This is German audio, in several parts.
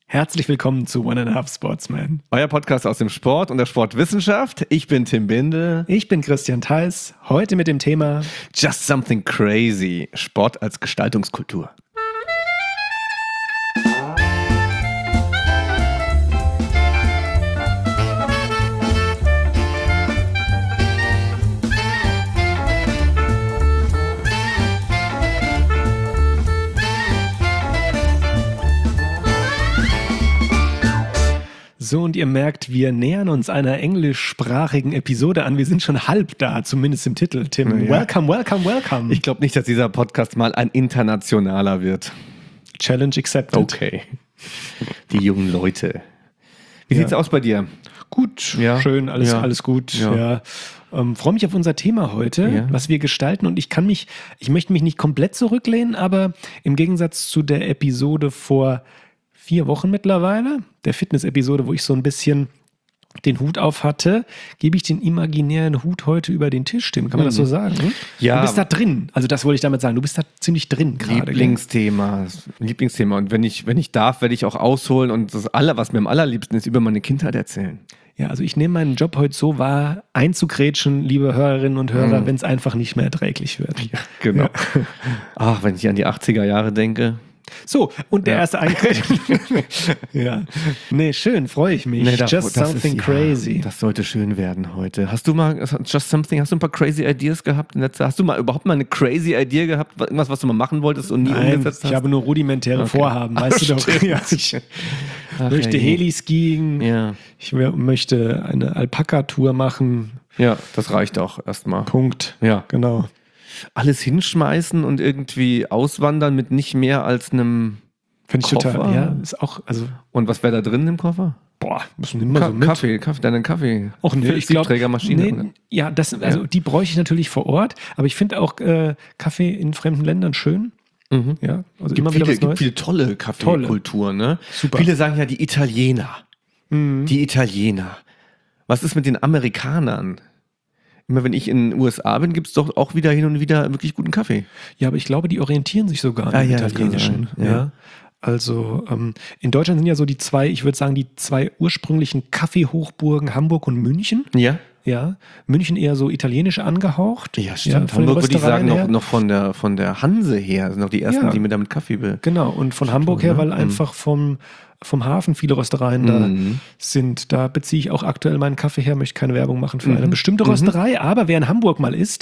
Herzlich willkommen zu One and a Half Sportsman. Euer Podcast aus dem Sport und der Sportwissenschaft. Ich bin Tim Binde. Ich bin Christian Theis. Heute mit dem Thema Just Something Crazy. Sport als Gestaltungskultur. So, und ihr merkt, wir nähern uns einer englischsprachigen Episode an. Wir sind schon halb da, zumindest im Titel, Tim. Ja. Welcome, welcome, welcome. Ich glaube nicht, dass dieser Podcast mal ein internationaler wird. Challenge accepted. Okay. Die jungen Leute. Wie sieht's aus bei dir? Gut, Ja. schön, alles, Ja. alles gut. Ja. Ja. Freue mich auf unser Thema heute, was wir gestalten. Und ich möchte mich nicht komplett zurücklehnen, aber im Gegensatz zu der Episode vor 4 Wochen mittlerweile, der Fitness-Episode, wo ich so ein bisschen den Hut auf hatte, gebe ich den imaginären Hut heute über den Tisch, Tim. Kann man das so sagen? Ja. Du bist da drin. Also das wollte ich damit sagen. Du bist da ziemlich drin gerade. Lieblingsthema. Und wenn ich darf, werde ich auch ausholen und das was mir am allerliebsten ist, über meine Kindheit erzählen. Ja, also ich nehme meinen Job heute so wahr, einzugrätschen, liebe Hörerinnen und Hörer, wenn es einfach nicht mehr erträglich wird. Ja, genau. Ja. Ach, wenn ich an die 80er Jahre denke. So, und der erste Eingriff. Ja. Nee, schön, freue ich mich. Just something crazy. Das sollte schön werden heute. Hast du ein paar crazy Ideas gehabt? Hast du überhaupt mal eine crazy Idee gehabt? Irgendwas, was du mal machen wolltest und nie umgesetzt hast? Ich habe nur rudimentäre Vorhaben, weißt du doch. Ja, ich möchte Heli-Skiing. Ja. Ich möchte eine Alpaka-Tour machen. Ja, das reicht auch erstmal. Punkt. Ja. Genau. Alles hinschmeißen und irgendwie auswandern mit nicht mehr als einem Finde ich Koffer. total. Ja, ist auch, also. Und was wäre da drin im Koffer? Boah, müssen immer so mit. Deinen Kaffee. Auch ne, ich glaube, Siebträgermaschine. Ja, die bräuchte ich natürlich vor Ort, aber ich finde auch Kaffee in fremden Ländern schön. Mhm. Ja, also Gibt immer wieder was Neues. viele tolle Kaffeekulturen, ne? Super. Viele sagen ja die Italiener. Die Italiener. Was ist mit den Amerikanern? Immer wenn ich in den USA bin, gibt es doch auch wieder hin und wieder wirklich guten Kaffee. Ja, aber ich glaube, die orientieren sich sogar an italienischen. Ja. Also in Deutschland sind ja so die zwei ursprünglichen Kaffeehochburgen Hamburg und München. Ja. Ja, München eher so italienisch angehaucht. Ja, stimmt. Hamburg würde ich sagen, noch von der Hanse her sind noch die ersten, die mir damit Kaffee Genau, und von Hamburg her, weil einfach vom Hafen viele Röstereien da sind. Da beziehe ich auch aktuell meinen Kaffee her, möchte keine Werbung machen für eine bestimmte Rösterei, aber wer in Hamburg mal ist,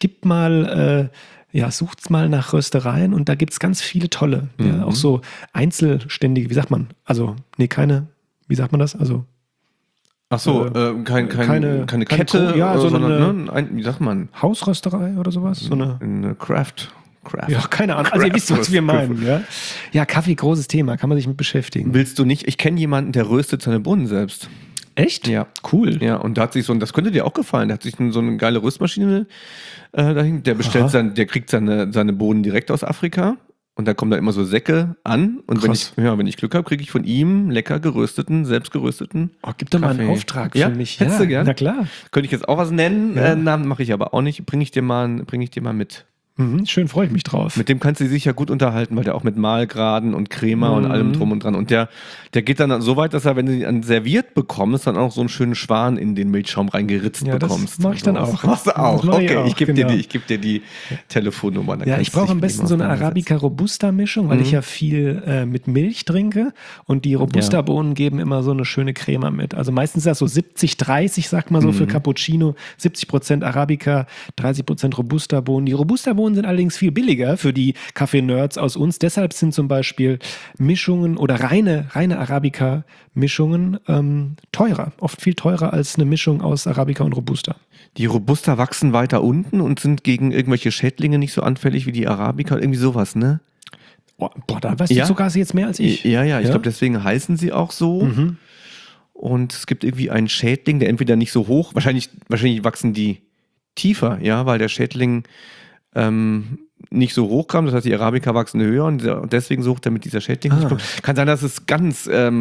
sucht's mal nach Röstereien und da gibt es ganz viele tolle. Ja, auch so einzelständige, wie sagt man? Also, wie sagt man das? Also ach so, keine Kette, wie sagt man? Hausrösterei oder sowas? So eine Craft. Ja, keine Ahnung. Also ihr wisst, was wir meinen. Ja, Kaffee, großes Thema, kann man sich mit beschäftigen. Willst du nicht? Ich kenne jemanden, der röstet seine Bohnen selbst. Echt? Ja. Cool. Ja, und da hat sich das könnte dir auch gefallen, der hat sich so eine geile Röstmaschine dahin, der bestellt der kriegt seine Bohnen direkt aus Afrika. Und da kommen da immer so Säcke an. Und wenn ich Glück habe, kriege ich von ihm lecker selbst gerösteten gib doch mal einen Auftrag für mich. Hättest du gern? Na klar. Könnte ich jetzt auch was nennen. Namen mache ich aber auch nicht. Bring ich dir mal mit. Schön, freue ich mich drauf. Mit dem kannst du dich ja gut unterhalten, weil der auch mit Mahlgraden und Crema und allem drum und dran. Und der geht dann so weit, dass er, wenn du ihn serviert bekommst, dann auch so einen schönen Schwan in den Milchschaum reingeritzt bekommst. Das mache ich dann auch. Machst du auch? Okay, ich gebe dir die Telefonnummer. Ja, ich brauche am besten so eine Arabica-Robusta-Mischung, weil ich ja viel mit Milch trinke und die Robusta-Bohnen geben immer so eine schöne Crema mit. Also meistens ist das so 70-30, sagt man so, für Cappuccino. 70% Arabica, 30% Robusta-Bohnen. Die Robusta-Bohnen sind allerdings viel billiger für die Kaffee-Nerds aus uns. Deshalb sind zum Beispiel Mischungen oder reine Arabica-Mischungen teurer. Oft viel teurer als eine Mischung aus Arabica und Robusta. Die Robusta wachsen weiter unten und sind gegen irgendwelche Schädlinge nicht so anfällig wie die Arabica. Irgendwie sowas, ne? Boah, da weißt du sogar jetzt mehr als ich. Ja. Ich glaube, deswegen heißen sie auch so. Und es gibt irgendwie einen Schädling, der entweder nicht so hoch, wahrscheinlich wachsen die tiefer, ja, weil der Schädling nicht so hoch kam. Das heißt, die Arabica wachsen höher und deswegen sucht er mit dieser Schädlingsmischung. Kann sein, dass es ganz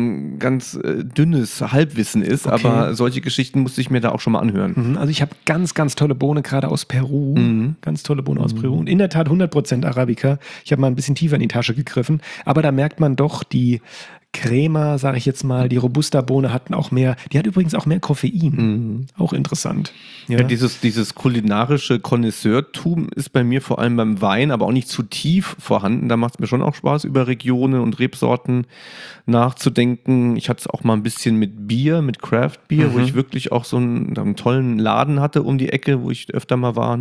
dünnes Halbwissen ist, aber solche Geschichten musste ich mir da auch schon mal anhören. Also ich habe ganz, ganz tolle Bohne, gerade aus Peru. Ganz tolle Bohne aus Peru. Und in der Tat 100% Arabica. Ich habe mal ein bisschen tiefer in die Tasche gegriffen. Aber da merkt man doch, die Crema, sage ich jetzt mal, die Robusta-Bohne hatten auch mehr, die hat übrigens auch mehr Koffein. Auch interessant. Ja, dieses kulinarische Connoisseurtum ist bei mir vor allem beim Wein, aber auch nicht zu tief vorhanden. Da macht es mir schon auch Spaß, über Regionen und Rebsorten nachzudenken. Ich hatte es auch mal ein bisschen mit Bier, mit Craft Beer, wo ich wirklich auch so einen tollen Laden hatte um die Ecke, wo ich öfter mal war.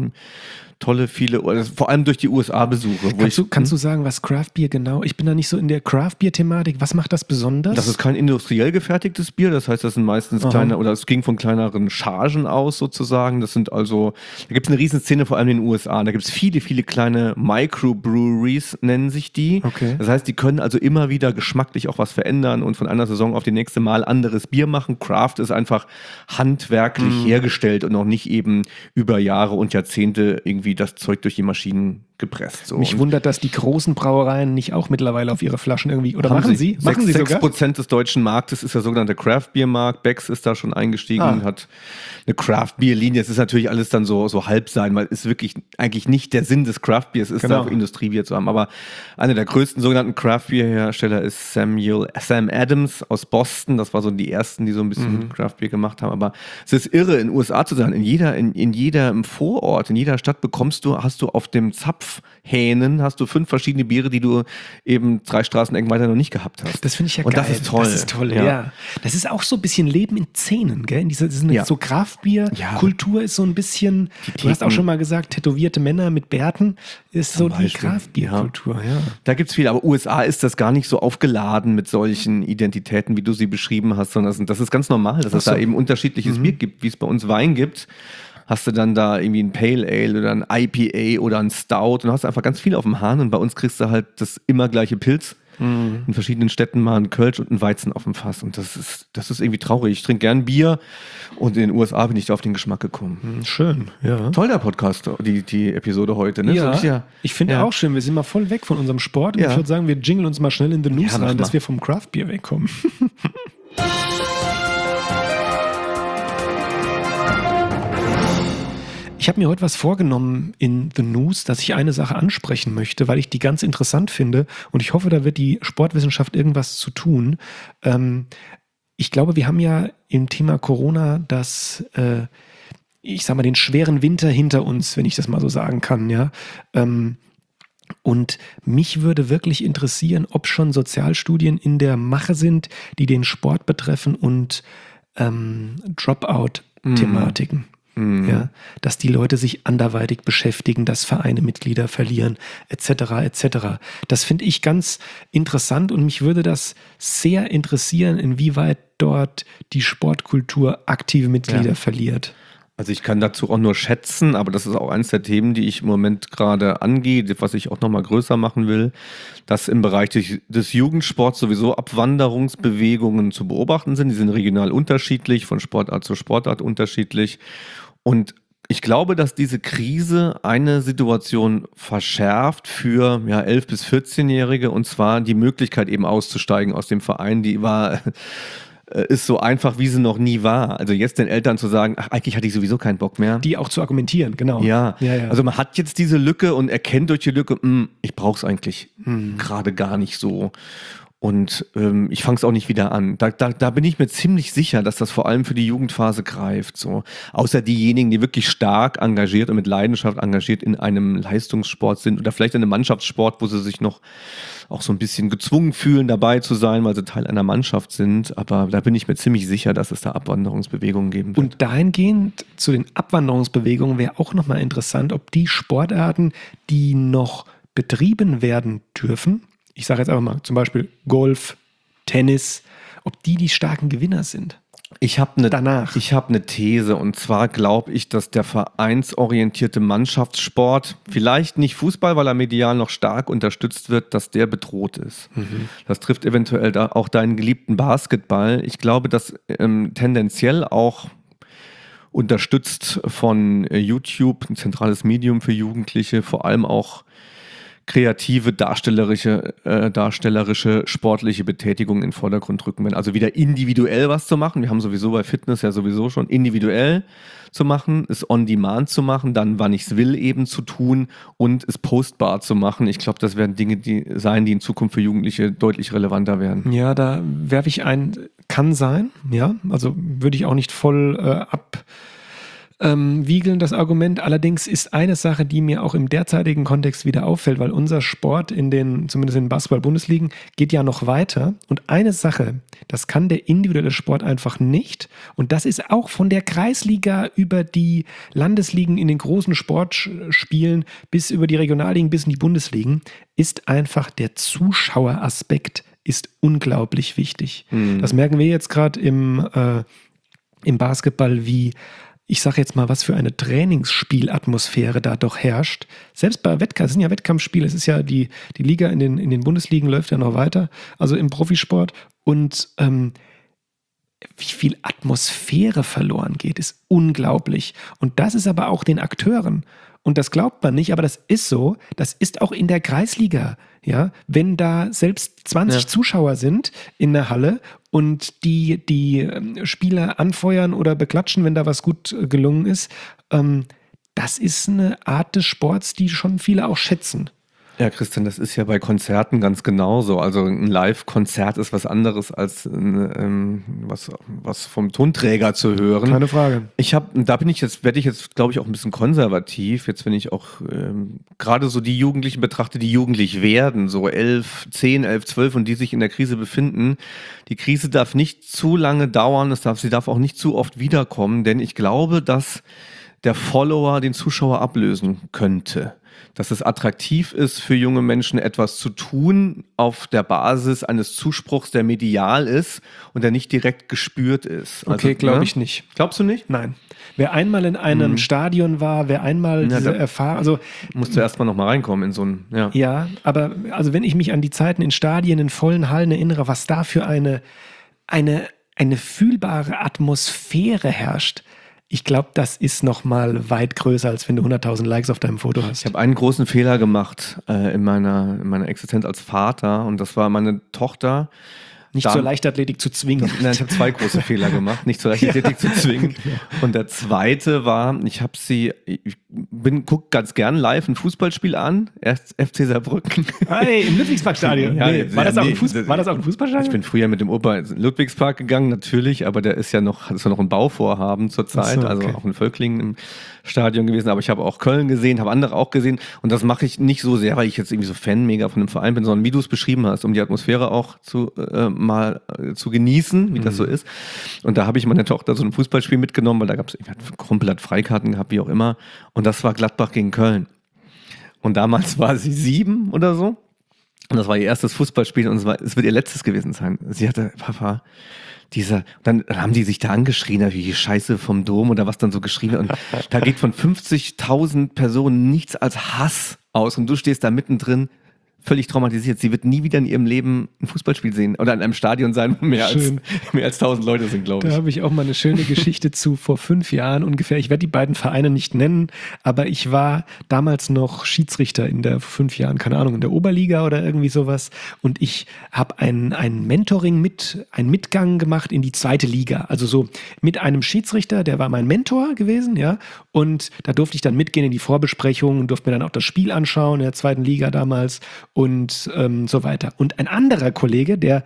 Vor allem durch die USA-Besuche. Kannst du sagen, was Craft Beer genau? Ich bin da nicht so in der Craft Beer-Thematik. Was macht das besonders? Das ist kein industriell gefertigtes Bier. Das heißt, das sind meistens kleine, oder es ging von kleineren Chargen aus sozusagen. Da gibt es eine Riesenszene, vor allem in den USA. Da gibt es viele, viele kleine Microbreweries, nennen sich die. Okay. Das heißt, die können also immer wieder geschmacklich auch was verändern und von einer Saison auf die nächste Mal anderes Bier machen. Craft ist einfach handwerklich hergestellt und noch nicht eben über Jahre und Jahrzehnte irgendwie das Zeug durch die Maschinen gepresst. So. Mich wundert, dass die großen Brauereien nicht auch mittlerweile auf ihre Flaschen irgendwie, oder machen sie? Machen sie sogar? 6% des deutschen Marktes ist der sogenannte Craft-Bier-Markt. Becks ist da schon eingestiegen und hat eine Craft-Bier-Linie. Es ist natürlich alles dann so halb sein, weil es wirklich eigentlich nicht der Sinn des Craft-Biers ist, da auch Industriebier zu haben. Aber einer der größten sogenannten Craft-Bier-Hersteller ist Sam Adams aus Boston. Das war so die ersten, die so ein bisschen Craft-Bier gemacht haben. Aber es ist irre, in den USA zu sein. In jedem Vorort, in jeder Stadt hast du auf dem Zapfhähnen 5 verschiedene Biere, die du eben 3 Straßenecken weiter noch nicht gehabt hast. Das finde ich ja und geil. Das ist toll. Das ist toll, ja. Das ist auch so ein bisschen Leben in Szenen, gell? So Craft-Bier-Kultur ist so ein bisschen, du hast auch schon mal gesagt, tätowierte Männer mit Bärten ist so die Craft-Bier-Kultur. Ja. Da gibt es viel, aber USA ist das gar nicht so aufgeladen mit solchen Identitäten, wie du sie beschrieben hast, sondern das ist ganz normal, dass es da eben unterschiedliches Bier gibt, wie es bei uns Wein gibt. Hast du dann da irgendwie ein Pale Ale oder ein IPA oder ein Stout und hast einfach ganz viel auf dem Hahn und bei uns kriegst du halt das immer gleiche Pilz. In verschiedenen Städten mal ein Kölsch und ein Weizen auf dem Fass und das ist irgendwie traurig. Ich trinke gern Bier und in den USA bin ich da auf den Geschmack gekommen. Schön, ja. Toll, der Podcast, die Episode heute. Ne? Ja, ich finde auch schön, wir sind mal voll weg von unserem Sport und ich würde sagen, wir jingeln uns mal schnell in the News rein, dass wir vom Craft Beer wegkommen. Ich habe mir heute was vorgenommen in The News, dass ich eine Sache ansprechen möchte, weil ich die ganz interessant finde und ich hoffe, da wird die Sportwissenschaft irgendwas zu tun. Ich glaube, wir haben ja im Thema Corona den schweren Winter hinter uns, wenn ich das mal so sagen kann, ja. Und mich würde wirklich interessieren, ob schon Sozialstudien in der Mache sind, die den Sport betreffen und Dropout-Thematiken. Ja, dass die Leute sich anderweitig beschäftigen, dass Vereine Mitglieder verlieren, etc. etc. Das finde ich ganz interessant und mich würde das sehr interessieren, inwieweit dort die Sportkultur aktive Mitglieder verliert. Also ich kann dazu auch nur schätzen, aber das ist auch eines der Themen, die ich im Moment gerade angehe, was ich auch nochmal größer machen will, dass im Bereich des Jugendsports sowieso Abwanderungsbewegungen zu beobachten sind. Die sind regional unterschiedlich, von Sportart zu Sportart unterschiedlich. Und ich glaube, dass diese Krise eine Situation verschärft für 11- bis 14-Jährige und zwar die Möglichkeit eben auszusteigen aus dem Verein, ist so einfach, wie sie noch nie war. Also jetzt den Eltern zu sagen, ach, eigentlich hatte ich sowieso keinen Bock mehr. Die auch zu argumentieren, genau. Ja. Also man hat jetzt diese Lücke und erkennt durch die Lücke, ich brauche es eigentlich gerade gar nicht so. Und ich fange es auch nicht wieder an. Da bin ich mir ziemlich sicher, dass das vor allem für die Jugendphase greift. So. Außer diejenigen, die wirklich stark engagiert und mit Leidenschaft engagiert in einem Leistungssport sind oder vielleicht in einem Mannschaftssport, wo sie sich noch auch so ein bisschen gezwungen fühlen, dabei zu sein, weil sie Teil einer Mannschaft sind. Aber da bin ich mir ziemlich sicher, dass es da Abwanderungsbewegungen geben wird. Und dahingehend zu den Abwanderungsbewegungen wäre auch nochmal interessant, ob die Sportarten, die noch betrieben werden dürfen, ich sage jetzt einfach mal zum Beispiel Golf, Tennis, ob die starken Gewinner sind. Ich habe eine These und zwar glaube ich, dass der vereinsorientierte Mannschaftssport, vielleicht nicht Fußball, weil er medial noch stark unterstützt wird, dass der bedroht ist. Das trifft eventuell auch deinen geliebten Basketball. Ich glaube, dass tendenziell auch unterstützt von YouTube, ein zentrales Medium für Jugendliche, vor allem auch kreative, darstellerische, sportliche Betätigung in den Vordergrund rücken werden. Also wieder individuell was zu machen. Wir haben sowieso bei Fitness ja sowieso schon individuell zu machen, es on demand zu machen, dann wann ich es will eben zu tun und es postbar zu machen. Ich glaube, das werden Dinge die in Zukunft für Jugendliche deutlich relevanter werden. Ja, da werfe ich ein, kann sein, ja. Also würde ich auch nicht voll wiegeln, das Argument. Allerdings ist eine Sache, die mir auch im derzeitigen Kontext wieder auffällt, weil unser Sport zumindest in den Basketball-Bundesligen, geht ja noch weiter. Und eine Sache, das kann der individuelle Sport einfach nicht. Und das ist auch von der Kreisliga über die Landesligen in den großen Sportspielen bis über die Regionalligen bis in die Bundesligen, ist einfach der Zuschaueraspekt ist unglaublich wichtig. Das merken wir jetzt gerade im Basketball, wie ich sage jetzt mal, was für eine Trainingsspielatmosphäre da doch herrscht. Selbst bei Wettkampf, es sind ja Wettkampfspiele, es ist ja die Liga in den Bundesligen läuft ja noch weiter, also im Profisport. Und wie viel Atmosphäre verloren geht, ist unglaublich. Und das ist aber auch den Akteuren. Und das glaubt man nicht, aber das ist so. Das ist auch in der Kreisliga. Ja, wenn da selbst 20 Zuschauer sind in der Halle und die Spieler anfeuern oder beklatschen, wenn da was gut gelungen ist, das ist eine Art des Sports, die schon viele auch schätzen. Ja, Christian, das ist ja bei Konzerten ganz genauso. Also ein Live-Konzert ist was anderes als was vom Tonträger zu hören. Keine Frage. Werde ich jetzt, glaube ich, auch ein bisschen konservativ. Jetzt, wenn ich auch gerade so die Jugendlichen betrachte, die jugendlich werden, so 10, 11, 12 und die sich in der Krise befinden. Die Krise darf nicht zu lange dauern, sie darf auch nicht zu oft wiederkommen, denn ich glaube, dass der Follower den Zuschauer ablösen könnte. Dass es attraktiv ist für junge Menschen, etwas zu tun auf der Basis eines Zuspruchs, der medial ist und der nicht direkt gespürt ist. Okay, glaube ich nicht. Glaubst du nicht? Nein. Wer einmal in einem Stadion war, wer einmal diese Erfahrung, also musst du erstmal noch mal reinkommen in so ein, Ja, aber also wenn ich mich an die Zeiten in Stadien, in vollen Hallen erinnere, was da für eine fühlbare Atmosphäre herrscht, ich glaube, das ist noch mal weit größer, als wenn du 100.000 Likes auf deinem Foto hast. Ich habe einen großen Fehler gemacht in meiner Existenz als Vater und das war meine Tochter. Nicht zur Leichtathletik zu zwingen. Nein, ich habe 2 große Fehler gemacht, nicht zur Leichtathletik zu zwingen. Genau. Und der zweite war, ich gucke ganz gern live ein Fußballspiel an, erst FC Saarbrücken. Hey, im Ludwigsparkstadion. War das auch ein Fußballstadion? Ich bin früher mit dem Opa in den Ludwigspark gegangen, natürlich, aber der ist ja noch ein Bauvorhaben zurzeit, so, okay. Also auch in Völklingen im Stadion gewesen, aber ich habe auch Köln gesehen, habe andere auch gesehen und das mache ich nicht so sehr, weil ich jetzt irgendwie so Fan mega von einem Verein bin, sondern wie du es beschrieben hast, um die Atmosphäre auch zu genießen, wie das so ist. Und da habe ich meine Tochter so ein Fußballspiel mitgenommen, weil Kumpel hat Freikarten gehabt, wie auch immer. Und das war Gladbach gegen Köln. Und damals war sie 7 oder so. Und das war ihr erstes Fußballspiel und es wird ihr letztes gewesen sein. Sie hatte, Papa, dann haben die sich da angeschrien, wie Scheiße vom Dom oder was dann so geschrien. Und da geht von 50.000 Personen nichts als Hass aus. Und du stehst da mittendrin, völlig traumatisiert. Sie wird nie wieder in ihrem Leben ein Fußballspiel sehen oder in einem Stadion sein, wo mehr als 1.000 Leute sind, glaube ich. Da habe ich auch mal eine schöne Geschichte zu vor 5 Jahren ungefähr. Ich werde die beiden Vereine nicht nennen, aber ich war damals noch Schiedsrichter vor 5 Jahren, keine Ahnung, in der Oberliga oder irgendwie sowas. Und ich habe ein Mentoring einen Mitgang gemacht in die 2. Liga. Also so mit einem Schiedsrichter, der war mein Mentor gewesen, ja. Und da durfte ich dann mitgehen in die Vorbesprechung und durfte mir dann auch das Spiel anschauen in der 2. Liga damals. Und so weiter. Und ein anderer Kollege, der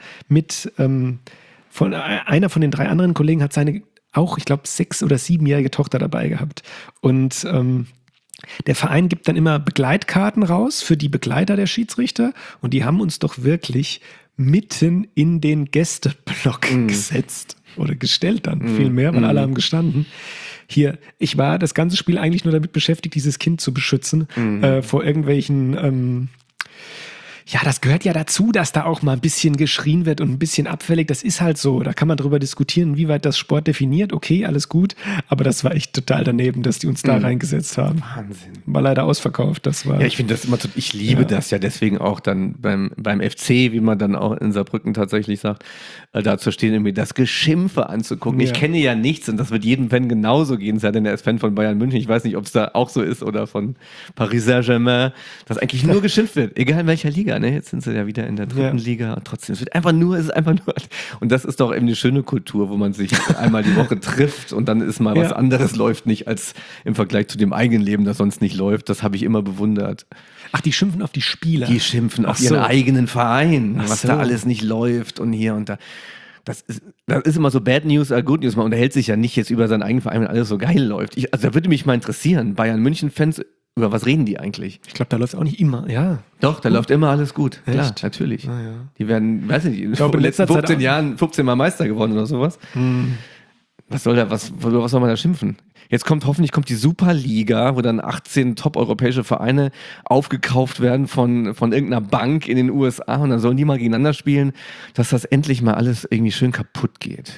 einer von den 3 anderen Kollegen hat seine auch, ich glaube, 6- oder 7-jährige Tochter dabei gehabt. Und der Verein gibt dann immer Begleitkarten raus für die Begleiter der Schiedsrichter. Und die haben uns doch wirklich mitten in den Gästeblock gesetzt oder gestellt dann vielmehr, weil alle haben gestanden. Hier, ich war das ganze Spiel eigentlich nur damit beschäftigt, dieses Kind zu beschützen vor irgendwelchen Ja, das gehört ja dazu, dass da auch mal ein bisschen geschrien wird und ein bisschen abfällig. Das ist halt so. Da kann man drüber diskutieren, wie weit das Sport definiert. Okay, alles gut. Aber das war echt total daneben, dass die uns da reingesetzt haben. Wahnsinn. War leider ausverkauft. Das war. Ja, ich finde das immer, ich liebe das ja deswegen auch dann beim FC, wie man dann auch in Saarbrücken tatsächlich sagt, da zu stehen, irgendwie das Geschimpfe anzugucken. Ich kenne ja nichts und das wird jedem Fan genauso gehen, sei denn er ist Fan von Bayern München. Ich weiß nicht, ob es da auch so ist oder von Paris Saint-Germain, dass eigentlich nur geschimpft wird, egal in welcher Liga. Ne? Jetzt sind sie ja wieder in der dritten Liga und trotzdem, es ist einfach nur. Und das ist doch eben eine schöne Kultur, wo man sich einmal die Woche trifft und dann ist mal was anderes läuft nicht als im Vergleich zu dem eigenen Leben, das sonst nicht läuft. Das habe ich immer bewundert. Ach, die schimpfen auf die Spieler. Die schimpfen auf ihren eigenen Verein, was da alles nicht läuft und hier und da. Das ist immer so Bad News, Good News. Man unterhält sich ja nicht jetzt über seinen eigenen Verein, wenn alles so geil läuft. Also da würde mich mal interessieren, Bayern München-Fans, über was reden die eigentlich? Ich glaube, da läuft auch nicht immer, ja. Doch, da läuft immer alles gut. Echt? Klar, natürlich. Ah, ja. Die werden, weiß nicht, in glaube, den in letzten letzter 15 Zeit Jahren 15 Mal Meister geworden oder sowas. Was soll man da schimpfen? Jetzt hoffentlich kommt die Superliga, wo dann 18 top-europäische Vereine aufgekauft werden von irgendeiner Bank in den USA und dann sollen die mal gegeneinander spielen, dass das endlich mal alles irgendwie schön kaputt geht.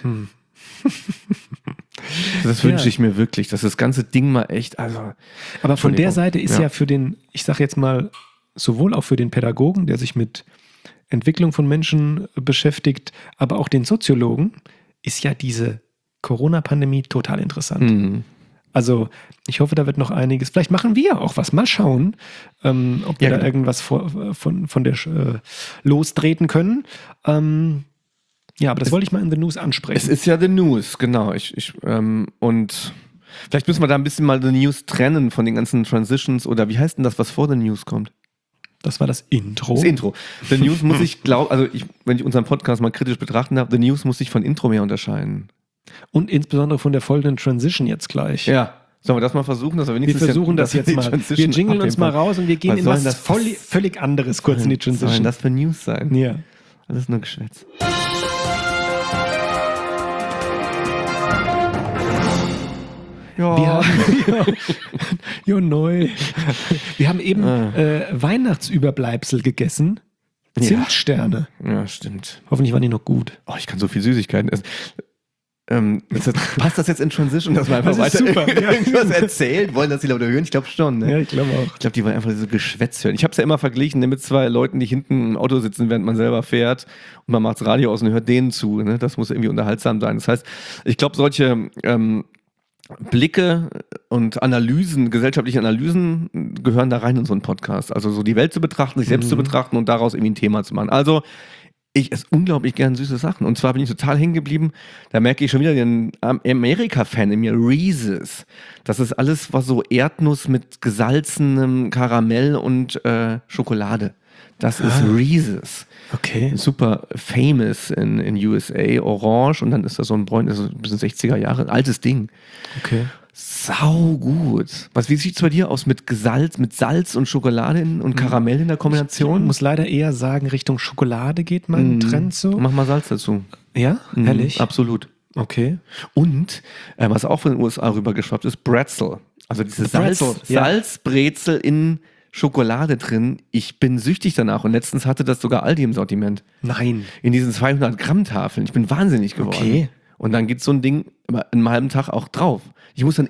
Das wünsche ich mir wirklich, dass das ganze Ding mal echt, also. Aber von der Seite ist ja für den, ich sage jetzt mal, sowohl auch für den Pädagogen, der sich mit Entwicklung von Menschen beschäftigt, aber auch den Soziologen, ist ja diese Corona-Pandemie total interessant. Also ich hoffe, da wird noch einiges. Vielleicht machen wir auch was. Mal schauen, ob wir da irgendwas von der lostreten können. Ja, aber das wollte ich mal in The News ansprechen. Es ist ja The News, genau. Und vielleicht müssen wir da ein bisschen mal The News trennen von den ganzen Transitions oder wie heißt denn das, was vor The News kommt? Das war das Intro. Das Intro. The News muss ich, wenn ich unseren Podcast mal kritisch betrachten darf, The News muss sich von Intro mehr unterscheiden. Und insbesondere von der folgenden Transition jetzt gleich. Ja. Sollen wir das mal versuchen? Dass wir versuchen das jetzt mal. Wir jingeln uns mal raus und wir gehen in was völlig anderes kurz in die Transition. Was soll das für News sein? Ja. Alles nur Geschwätz. Ja. Neu. Wir haben eben Weihnachtsüberbleibsel gegessen. Zimtsterne. Ja, stimmt. Hoffentlich waren die noch gut. Oh, ich kann so viel Süßigkeiten essen. Passt das jetzt in Transition, dass wir einfach weiter irgendwas erzählt? Wollen das die Leute hören? Ich glaube schon. Ne? Ja, ich glaube auch. Ich glaube, die wollen einfach so Geschwätz hören. Ich habe es ja immer verglichen mit zwei Leuten, die hinten im Auto sitzen, während man selber fährt und man macht das Radio aus und hört denen zu. Ne? Das muss irgendwie unterhaltsam sein. Das heißt, ich glaube, solche Blicke und Analysen, gesellschaftliche Analysen gehören da rein in so einen Podcast. Also so die Welt zu betrachten, sich selbst zu betrachten und daraus irgendwie ein Thema zu machen. Also ich esse unglaublich gern süße Sachen. Und zwar bin ich total hängen geblieben. Da merke ich schon wieder den Amerika-Fan in mir, Reese's. Das ist alles, was so Erdnuss mit gesalzenem Karamell und Schokolade. Das ist Reese's. Okay. Super famous in USA. Orange und dann ist das so ein bräunliches, ein bisschen 60er Jahre, altes Ding. Okay. Sau gut. Wie sieht es bei dir aus mit Salz und Schokolade und Karamell in der Kombination? Ich muss leider eher sagen, Richtung Schokolade geht mein Trend so. Mach mal Salz dazu. Ja? Herrlich? Absolut. Okay. Und, was auch von den USA rübergeschwappt ist, Brezel. Also diese Salzbrezel in Schokolade drin. Ich bin süchtig danach und letztens hatte das sogar Aldi im Sortiment. Nein. In diesen 200 Gramm Tafeln. Ich bin wahnsinnig geworden. Okay. Und dann geht so ein Ding in einem halben Tag auch drauf. Ich muss dann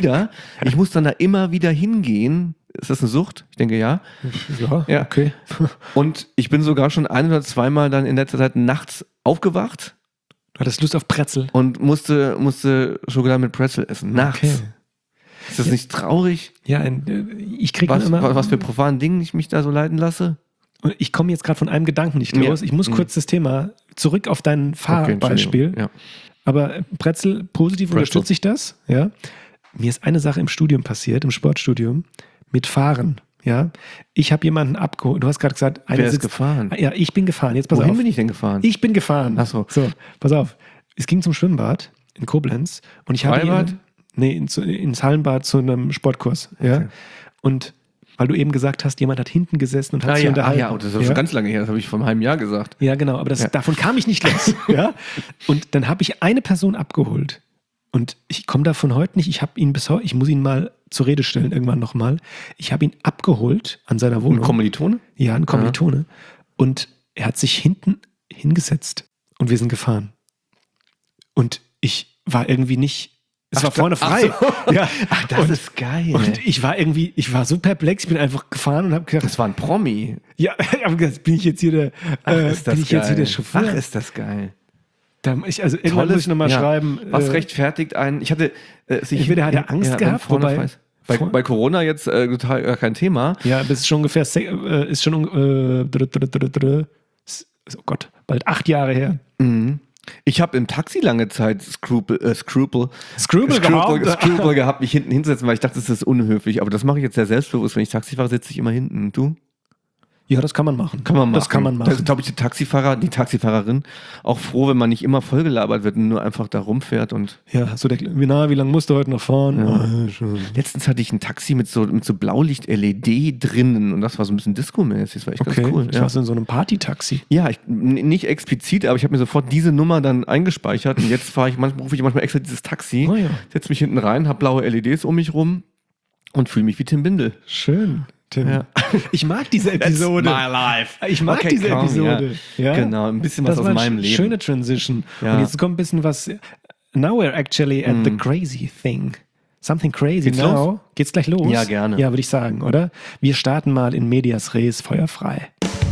da immer wieder hingehen. Ist das eine Sucht? Ich denke, ja. Ja, okay. Und ich bin sogar schon ein- oder zweimal dann in letzter Zeit nachts aufgewacht. Du hattest Lust auf Brezel. Und musste Schokolade mit Brezel essen. Nachts. Okay. Ist das nicht traurig? Ja, ich kriege immer... Was für profanen Dingen ich mich da so leiten lasse? Und ich komme jetzt gerade von einem Gedanken nicht los. Ich muss kurz das Thema zurück auf dein Fahrbeispiel. Okay, ja. Aber Brezel, positiv unterstütze ich das. Ja. Mir ist eine Sache im Studium passiert, im Sportstudium, mit Fahren. Ja. Ich habe jemanden abgeholt. Du hast gerade gesagt, wer ist gefahren? Ja, ich bin gefahren. Jetzt pass auf. Wohin bin ich denn gefahren? Ich bin gefahren. Ach so. So, pass auf. Es ging zum Schwimmbad in Koblenz und ich habe ins Hallenbad zu einem Sportkurs. Ja. Okay. Und weil du eben gesagt hast, jemand hat hinten gesessen und hat sich unterhalten. Ja, das ist schon ganz lange her, das habe ich vor einem halben Jahr gesagt. Ja, genau, aber davon kam ich nicht los. Ja? Und dann habe ich eine Person abgeholt Und ich komme davon heute nicht, ich habe ihn bis heute, ich muss ihn mal zur Rede stellen, irgendwann nochmal. Ich habe ihn abgeholt an seiner Wohnung. Ein Kommilitone? Ja, ein Kommilitone. Ja. Und er hat sich hinten hingesetzt und wir sind gefahren. Und ich war irgendwie nicht, es war vorne frei. So. Ja. Ach, das ist geil. Und ich war so perplex, ich bin einfach gefahren und habe gedacht, das war ein Promi. Ja, bin ich jetzt hier der Chauffeur? Ach, ist das geil. Also irgendwann muss ich nochmal schreiben. Was rechtfertigt einen? Ich hatte entweder hat er Angst gehabt, wobei bei Corona jetzt total gar kein Thema. Ja, das ist schon ungefähr oh Gott, bald 8 Jahre her. Mhm. Ich habe im Taxi lange Zeit Scruple gehabt, mich hinten hinzusetzen, weil ich dachte, das ist unhöflich. Aber das mache ich jetzt sehr selbstbewusst. Wenn ich Taxi fahre, sitze ich immer hinten. Du? Ja, das kann man machen. Das kann man machen. Da ist, glaube ich, die Taxifahrerin auch froh, wenn man nicht immer vollgelabert wird und nur einfach da rumfährt. Und ja, so wie lange musst du heute noch fahren? Ja. Letztens hatte ich ein Taxi mit so Blaulicht-LED drinnen und das war so ein bisschen Disco-mäßig. Das war echt ganz cool. Das war so in so einem Party-Taxi. Ja, nicht explizit, aber ich habe mir sofort diese Nummer dann eingespeichert und jetzt rufe ich manchmal extra dieses Taxi, setze mich hinten rein, habe blaue LEDs um mich rum und fühle mich wie Tim Bindel. Schön. Tim. Ja. Ich mag diese Episode. That's my life. Ich mag diese Episode. Ja. Genau, ein bisschen was aus meinem Leben. Schöne Transition. Ja. Und jetzt kommt ein bisschen was. Now we're actually at the crazy thing. Something crazy Geht's now. Los? Geht's gleich los? Ja, gerne. Ja, würde ich sagen, oder? Wir starten mal in Medias Res feuerfrei.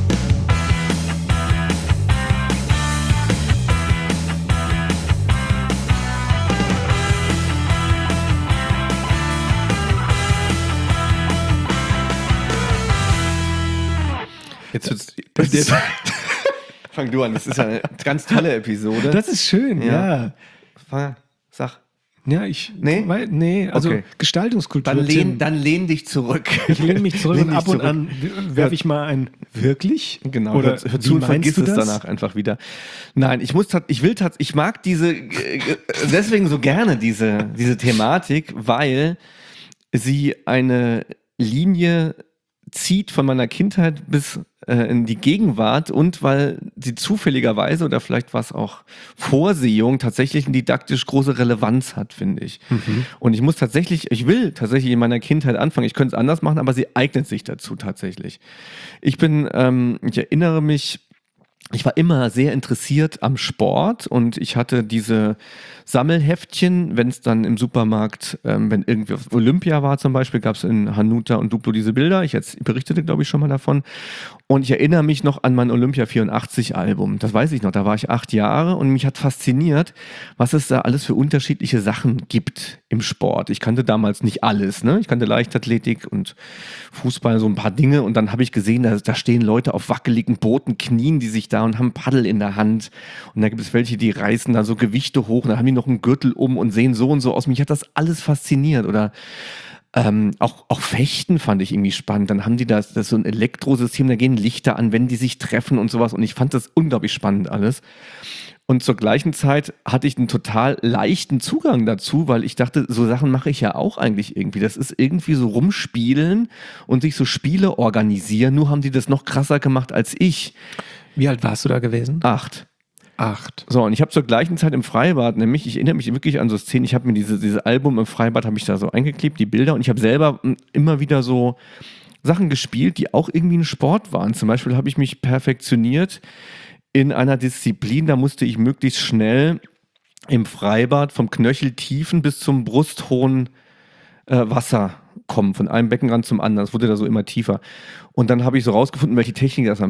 Fang du an, das ist ja eine ganz tolle Episode. Das ist schön, ja. Sag. Ja, also okay. Gestaltungskultur. Dann lehn dich zurück. Ich lehne mich zurück und ab und an werfe ich mal ein wirklich? Genau, oder hör zu und vergiss es danach einfach wieder. Nein, ich mag deswegen so gerne diese Thematik, weil sie eine Linie zieht von meiner Kindheit bis in die Gegenwart und weil sie zufälligerweise oder vielleicht was auch Vorsehung tatsächlich eine didaktisch große Relevanz hat, finde ich. Mhm. Und ich will tatsächlich in meiner Kindheit anfangen. Ich könnte es anders machen, aber sie eignet sich dazu tatsächlich. Ich erinnere mich, ich war immer sehr interessiert am Sport und ich hatte diese Sammelheftchen, wenn es dann im Supermarkt, wenn irgendwie Olympia war zum Beispiel, gab es in Hanuta und Duplo diese Bilder. Ich berichtete, glaube ich, schon mal davon. Und ich erinnere mich noch an mein Olympia 84 Album. Das weiß ich noch, da war ich 8 Jahre und mich hat fasziniert, was es da alles für unterschiedliche Sachen gibt im Sport. Ich kannte damals nicht alles, ne? Ich kannte Leichtathletik und Fußball, so ein paar Dinge und dann habe ich gesehen, da stehen Leute auf wackeligen Booten, knien die sich da und haben Paddel in der Hand und da gibt es welche, die reißen da so Gewichte hoch und dann haben die noch einen Gürtel um und sehen so und so aus. Mich hat das alles fasziniert oder auch Fechten fand ich irgendwie spannend. Dann haben die das ist so ein Elektrosystem, da gehen Lichter an, wenn die sich treffen und sowas. Und ich fand das unglaublich spannend alles. Und zur gleichen Zeit hatte ich einen total leichten Zugang dazu, weil ich dachte, so Sachen mache ich ja auch eigentlich irgendwie. Das ist irgendwie so rumspielen und sich so Spiele organisieren. Nur haben die das noch krasser gemacht als ich. Wie alt warst du da gewesen? 8. So, und ich habe zur gleichen Zeit im Freibad, ich erinnere mich wirklich an so Szenen, ich habe mir dieses Album im Freibad, habe ich da so eingeklebt, die Bilder, und ich habe selber immer wieder so Sachen gespielt, die auch irgendwie ein Sport waren. Zum Beispiel habe ich mich perfektioniert in einer Disziplin, da musste ich möglichst schnell im Freibad vom Knöcheltiefen bis zum brusthohen Wasser kommen, von einem Beckenrand zum anderen. Das wurde da so immer tiefer. Und dann habe ich so rausgefunden, mit welcher Technik das am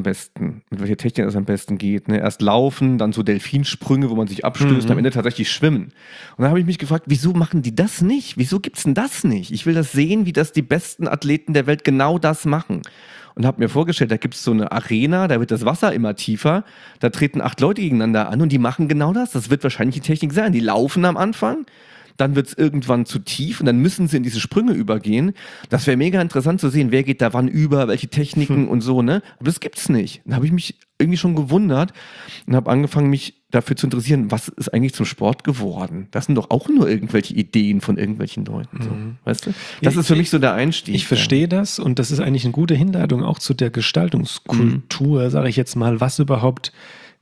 besten geht. Ne? Erst laufen, dann so Delfinsprünge, wo man sich abstößt, und am Ende tatsächlich schwimmen. Und dann habe ich mich gefragt, wieso machen die das nicht? Wieso gibt's denn das nicht? Ich will das sehen, wie das die besten Athleten der Welt genau das machen. Und habe mir vorgestellt, da gibt es so eine Arena, da wird das Wasser immer tiefer, da treten 8 Leute gegeneinander an und die machen genau das. Das wird wahrscheinlich die Technik sein. Die laufen am Anfang, dann wird es irgendwann zu tief und dann müssen sie in diese Sprünge übergehen. Das wäre mega interessant zu sehen, wer geht da wann über, welche Techniken und so, ne? Aber das gibt's nicht. Dann habe ich mich irgendwie schon gewundert und habe angefangen, mich dafür zu interessieren, was ist eigentlich zum Sport geworden? Das sind doch auch nur irgendwelche Ideen von irgendwelchen Leuten, so, weißt du? Das ist für mich so der Einstieg. Ich verstehe das und das ist eigentlich eine gute Hinleitung auch zu der Gestaltungskultur, sage ich jetzt mal, was überhaupt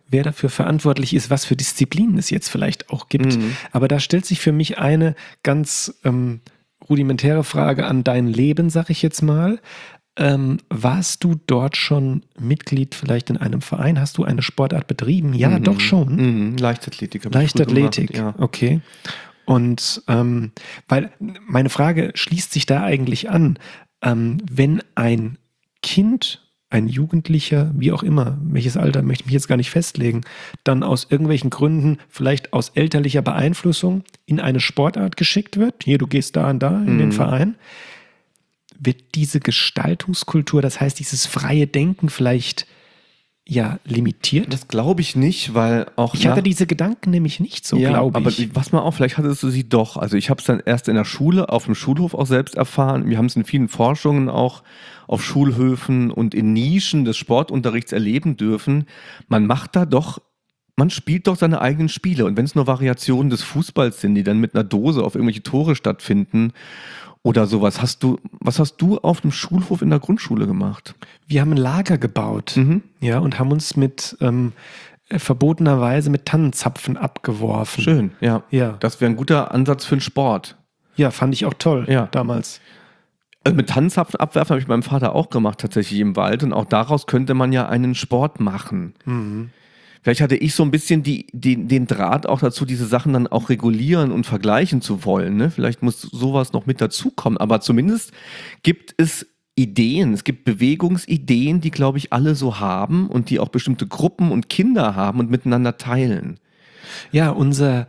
wer dafür verantwortlich ist, was für Disziplinen es jetzt vielleicht auch gibt. Aber da stellt sich für mich eine ganz rudimentäre Frage an dein Leben, sag ich jetzt mal. Warst du dort schon Mitglied vielleicht in einem Verein? Hast du eine Sportart betrieben? Ja, doch schon. Leichtathletik. Leichtathletik, gemacht, okay. Und weil meine Frage schließt sich da eigentlich an, wenn ein Kind, ein Jugendlicher, wie auch immer, welches Alter, möchte ich mich jetzt gar nicht festlegen, dann aus irgendwelchen Gründen, vielleicht aus elterlicher Beeinflussung, in eine Sportart geschickt wird, hier, du gehst da und da in den Verein, wird diese Gestaltungskultur, das heißt dieses freie Denken vielleicht limitiert? Das glaube ich nicht, weil auch... Ich hatte diese Gedanken nämlich nicht so, glaube ich. Aber pass mal auf, vielleicht hattest du sie doch. Also ich habe es dann erst in der Schule, auf dem Schulhof auch selbst erfahren. Wir haben es in vielen Forschungen auch auf Schulhöfen und in Nischen des Sportunterrichts erleben dürfen. Man spielt doch seine eigenen Spiele. Und wenn es nur Variationen des Fußballs sind, die dann mit einer Dose auf irgendwelche Tore stattfinden oder sowas. Was hast du auf dem Schulhof in der Grundschule gemacht? Wir haben ein Lager gebaut, und haben uns mit verbotenerweise mit Tannenzapfen abgeworfen. Schön, ja. Ja. Das wäre ein guter Ansatz für den Sport. Ja, fand ich auch toll damals. Also mit Tannenzapfen abwerfen habe ich meinem Vater auch gemacht, tatsächlich im Wald. Und auch daraus könnte man ja einen Sport machen. Vielleicht hatte ich so ein bisschen den Draht auch dazu, diese Sachen dann auch regulieren und vergleichen zu wollen. Ne? Vielleicht muss sowas noch mit dazukommen. Aber zumindest gibt es Ideen, es gibt Bewegungsideen, die, glaube ich, alle so haben und die auch bestimmte Gruppen und Kinder haben und miteinander teilen. Ja, unser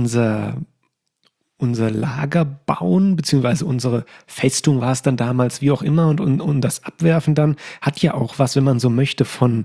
Lager bauen, beziehungsweise unsere Festung war es dann damals, wie auch immer, und das Abwerfen dann hat ja auch was, wenn man so möchte, von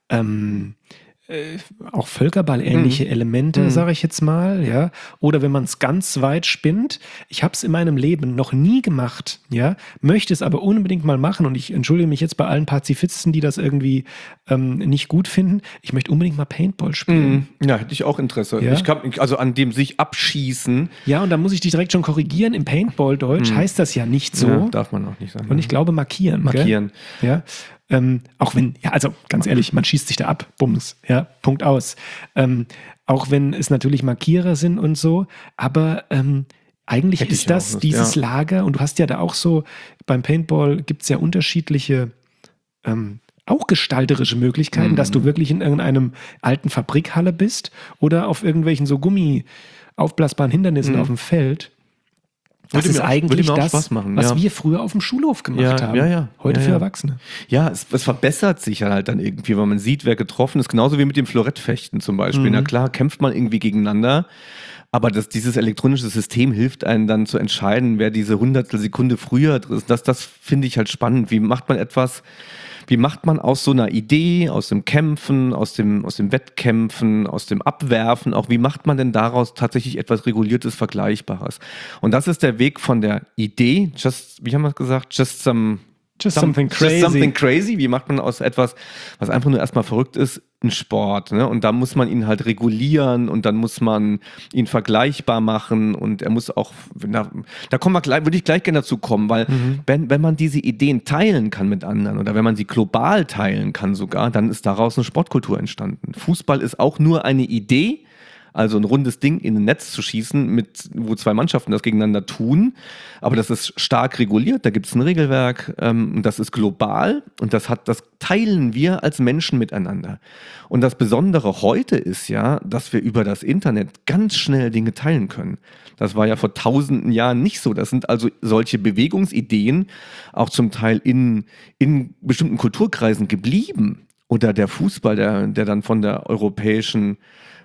auch Völkerball-ähnliche Elemente, sage ich jetzt mal, ja. Oder wenn man es ganz weit spinnt. Ich habe es in meinem Leben noch nie gemacht, ja, möchte es aber unbedingt mal machen und ich entschuldige mich jetzt bei allen Pazifisten, die das irgendwie nicht gut finden. Ich möchte unbedingt mal Paintball spielen. Ja, hätte ich auch Interesse. Ja? Ich kann, also an dem sich abschießen. Ja, und da muss ich dich direkt schon korrigieren. Im Paintball-Deutsch heißt das ja nicht so. Ja, darf man auch nicht sagen. Und ich glaube markieren. Markieren. Gell? Ja. Auch wenn, also ganz ehrlich, man schießt sich da ab, Bums, ja, Punkt aus. Auch wenn es natürlich Markierer sind und so, aber eigentlich ist das dieses Lager, und du hast ja da auch so, beim Paintball gibt es ja unterschiedliche, auch gestalterische Möglichkeiten, dass du wirklich in irgendeinem alten Fabrikhalle bist oder auf irgendwelchen so aufblasbaren Hindernissen auf dem Feld. Das ist eigentlich das, was wir früher auf dem Schulhof gemacht haben. Heute für Erwachsene. Ja, es verbessert sich halt dann irgendwie, weil man sieht, wer getroffen ist. Genauso wie mit dem Florettfechten zum Beispiel. Na klar, kämpft man irgendwie gegeneinander. Aber dieses elektronische System hilft einem dann zu entscheiden, wer diese Hundertstelsekunde früher ist. Das finde ich halt spannend. Wie macht man aus so einer Idee, aus dem Kämpfen, aus dem Wettkämpfen, aus dem Abwerfen, auch wie macht man denn daraus tatsächlich etwas Reguliertes, Vergleichbares? Und das ist der Weg von der Idee, wie haben wir es gesagt, something crazy. Wie macht man aus etwas, was einfach nur erstmal verrückt ist, einen Sport? Ne? Und da muss man ihn halt regulieren und dann muss man ihn vergleichbar machen und er muss auch, würde ich gleich gerne dazu kommen, weil wenn man diese Ideen teilen kann mit anderen oder wenn man sie global teilen kann sogar, dann ist daraus eine Sportkultur entstanden. Fußball ist auch nur eine Idee, also ein rundes Ding in ein Netz zu schießen, wo zwei Mannschaften das gegeneinander tun. Aber das ist stark reguliert, da gibt es ein Regelwerk, und das ist global und das teilen wir als Menschen miteinander. Und das Besondere heute ist ja, dass wir über das Internet ganz schnell Dinge teilen können. Das war ja vor tausenden Jahren nicht so. Das sind also solche Bewegungsideen auch zum Teil in bestimmten Kulturkreisen geblieben. Oder der Fußball, der dann vom europäischen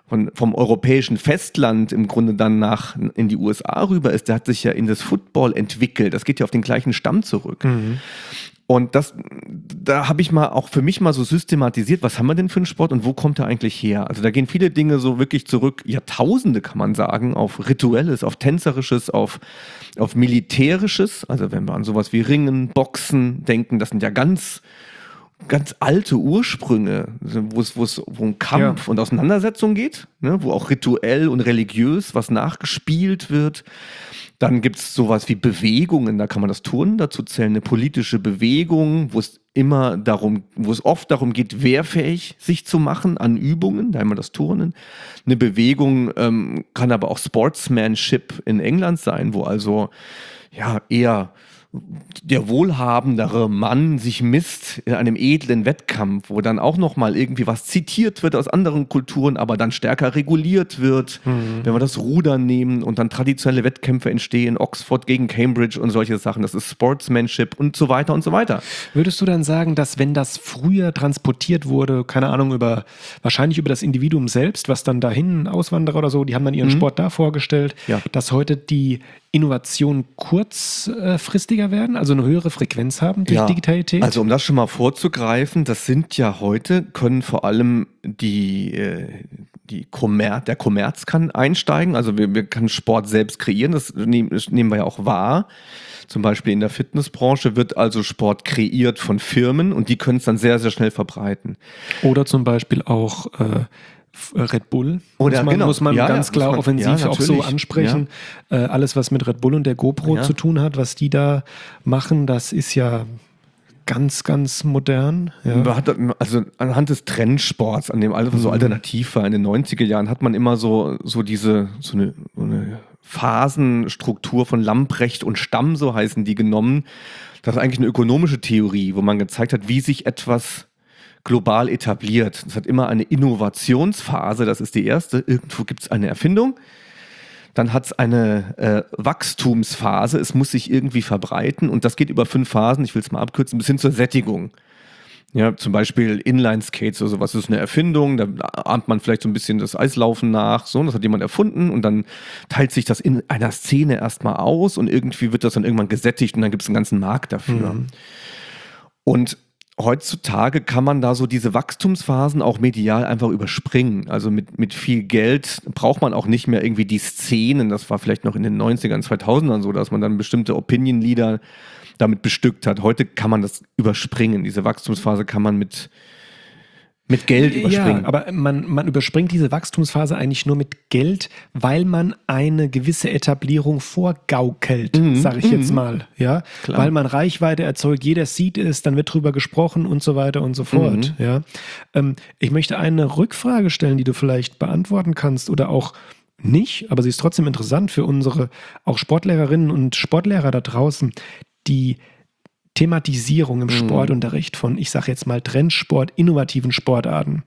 Festland im Grunde dann in die USA rüber ist, der hat sich ja in das Football entwickelt. Das geht ja auf den gleichen Stamm zurück. Und da habe ich mal auch für mich mal so systematisiert, was haben wir denn für einen Sport und wo kommt er eigentlich her? Also da gehen viele Dinge so wirklich zurück, Jahrtausende kann man sagen, auf Rituelles, auf Tänzerisches, auf Militärisches. Also wenn wir an sowas wie Ringen, Boxen denken, das sind ja ganz alte Ursprünge, wo es um Kampf und Auseinandersetzung geht, ne, wo auch rituell und religiös was nachgespielt wird. Dann gibt es sowas wie Bewegungen, da kann man das Turnen dazu zählen, eine politische Bewegung, wo es immer darum, wo es oft darum geht, wehrfähig sich zu machen an Übungen, da haben wir das Turnen. Eine Bewegung kann aber auch Sportsmanship in England sein, wo also ja eher der wohlhabendere Mann sich misst in einem edlen Wettkampf, wo dann auch nochmal irgendwie was zitiert wird aus anderen Kulturen, aber dann stärker reguliert wird. Wenn wir das Rudern nehmen und dann traditionelle Wettkämpfe entstehen, Oxford gegen Cambridge und solche Sachen, das ist Sportsmanship und so weiter und so weiter. Würdest du dann sagen, dass wenn das früher transportiert wurde, keine Ahnung, wahrscheinlich über das Individuum selbst, was dann dahin, Auswanderer oder so, die haben dann ihren Sport da vorgestellt, dass heute die Innovationen kurzfristiger werden, also eine höhere Frequenz haben durch Digitalität? Also um das schon mal vorzugreifen, das sind ja heute, können vor allem der Kommerz kann einsteigen, also wir können Sport selbst kreieren, das nehmen wir ja auch wahr. Zum Beispiel in der Fitnessbranche wird also Sport kreiert von Firmen und die können es dann sehr, sehr schnell verbreiten. Oder zum Beispiel auch Red Bull, muss man ganz klar offensiv auch so ansprechen. Ja. Alles, was mit Red Bull und der GoPro zu tun hat, was die da machen, das ist ja ganz, ganz modern. Ja. Also anhand des Trendsports, an dem alles so alternativ war in den 90er Jahren, hat man immer so eine Phasenstruktur von Lamprecht und Stamm, so heißen die, genommen. Das ist eigentlich eine ökonomische Theorie, wo man gezeigt hat, wie sich etwas global etabliert. Es hat immer eine Innovationsphase, das ist die erste. Irgendwo gibt es eine Erfindung. Dann hat es eine Wachstumsphase, es muss sich irgendwie verbreiten und das geht über 5 Phasen, ich will es mal abkürzen, bis hin zur Sättigung. Ja, zum Beispiel Inline-Skates oder sowas, das ist eine Erfindung, da ahmt man vielleicht so ein bisschen das Eislaufen nach, so, das hat jemand erfunden und dann teilt sich das in einer Szene erstmal aus und irgendwie wird das dann irgendwann gesättigt und dann gibt es einen ganzen Markt dafür. Und heutzutage kann man da so diese Wachstumsphasen auch medial einfach überspringen. Also mit viel Geld braucht man auch nicht mehr irgendwie die Szenen. Das war vielleicht noch in den 90ern, 2000ern so, dass man dann bestimmte Opinion-Leader damit bestückt hat. Heute kann man das überspringen. Diese Wachstumsphase kann man mit Geld überspringen. Ja, aber man überspringt diese Wachstumsphase eigentlich nur mit Geld, weil man eine gewisse Etablierung vorgaukelt, sage ich jetzt mal. Ja? Klar. Weil man Reichweite erzeugt, jeder sieht es, dann wird drüber gesprochen und so weiter und so fort. Ja? Ich möchte eine Rückfrage stellen, die du vielleicht beantworten kannst oder auch nicht, aber sie ist trotzdem interessant für unsere auch Sportlehrerinnen und Sportlehrer da draußen, die Thematisierung im Sportunterricht von, ich sage jetzt mal, Trendsport, innovativen Sportarten,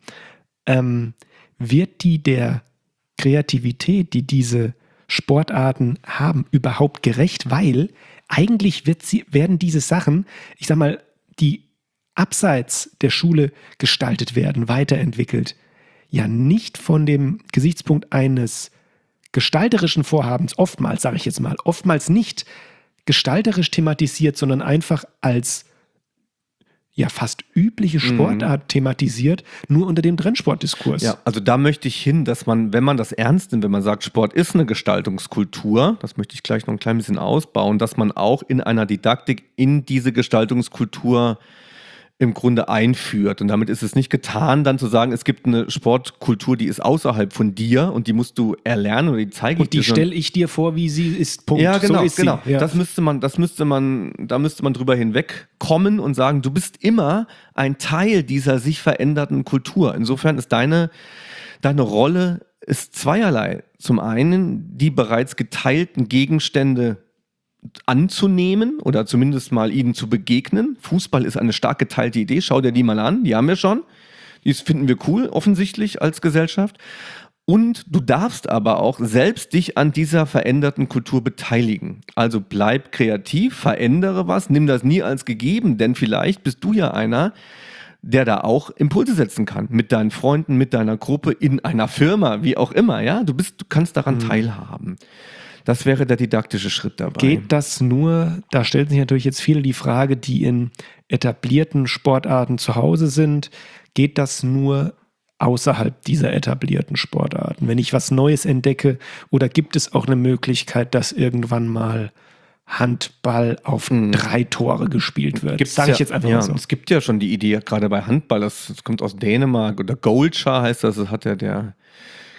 wird die der Kreativität, die diese Sportarten haben, überhaupt gerecht? Weil eigentlich werden diese Sachen, ich sag mal, die abseits der Schule gestaltet werden, weiterentwickelt, ja nicht von dem Gesichtspunkt eines gestalterischen Vorhabens, oftmals, sage ich jetzt mal, oftmals nicht gestalterisch thematisiert, sondern einfach als ja fast übliche Sportart thematisiert, nur unter dem Trendsportdiskurs. Ja, also da möchte ich hin, dass man, wenn man das ernst nimmt, wenn man sagt, Sport ist eine Gestaltungskultur, das möchte ich gleich noch ein klein bisschen ausbauen, dass man auch in einer Didaktik in diese Gestaltungskultur im Grunde einführt. Und damit ist es nicht getan, dann zu sagen, es gibt eine Sportkultur, die ist außerhalb von dir und die musst du erlernen oder die zeige ich dir. Und die stelle ich dir vor, wie sie ist. Punkt. Ja, genau, so ist genau. Sie. Ja. Da müsste man drüber hinwegkommen und sagen, du bist immer ein Teil dieser sich verändernden Kultur. Insofern ist deine Rolle ist zweierlei. Zum einen die bereits geteilten Gegenstände anzunehmen oder zumindest mal ihnen zu begegnen. Fußball ist eine stark geteilte Idee. Schau dir die mal an, die haben wir schon. Die finden wir cool, offensichtlich als Gesellschaft. Und du darfst aber auch selbst dich an dieser veränderten Kultur beteiligen. Also bleib kreativ, verändere was, nimm das nie als gegeben, denn vielleicht bist du ja einer, der da auch Impulse setzen kann. Mit deinen Freunden, mit deiner Gruppe, in einer Firma, wie auch immer. Ja? Du kannst daran teilhaben. Das wäre der didaktische Schritt dabei. Geht das nur, da stellt sich natürlich jetzt viele die Frage, die in etablierten Sportarten zu Hause sind, geht das nur außerhalb dieser etablierten Sportarten? Wenn ich was Neues entdecke, oder gibt es auch eine Möglichkeit, dass irgendwann mal Handball auf 3 Tore gespielt wird? Das sage ich jetzt einfach mal so. Es gibt ja schon die Idee, gerade bei Handball, das kommt aus Dänemark, oder Goalskär heißt das hat ja der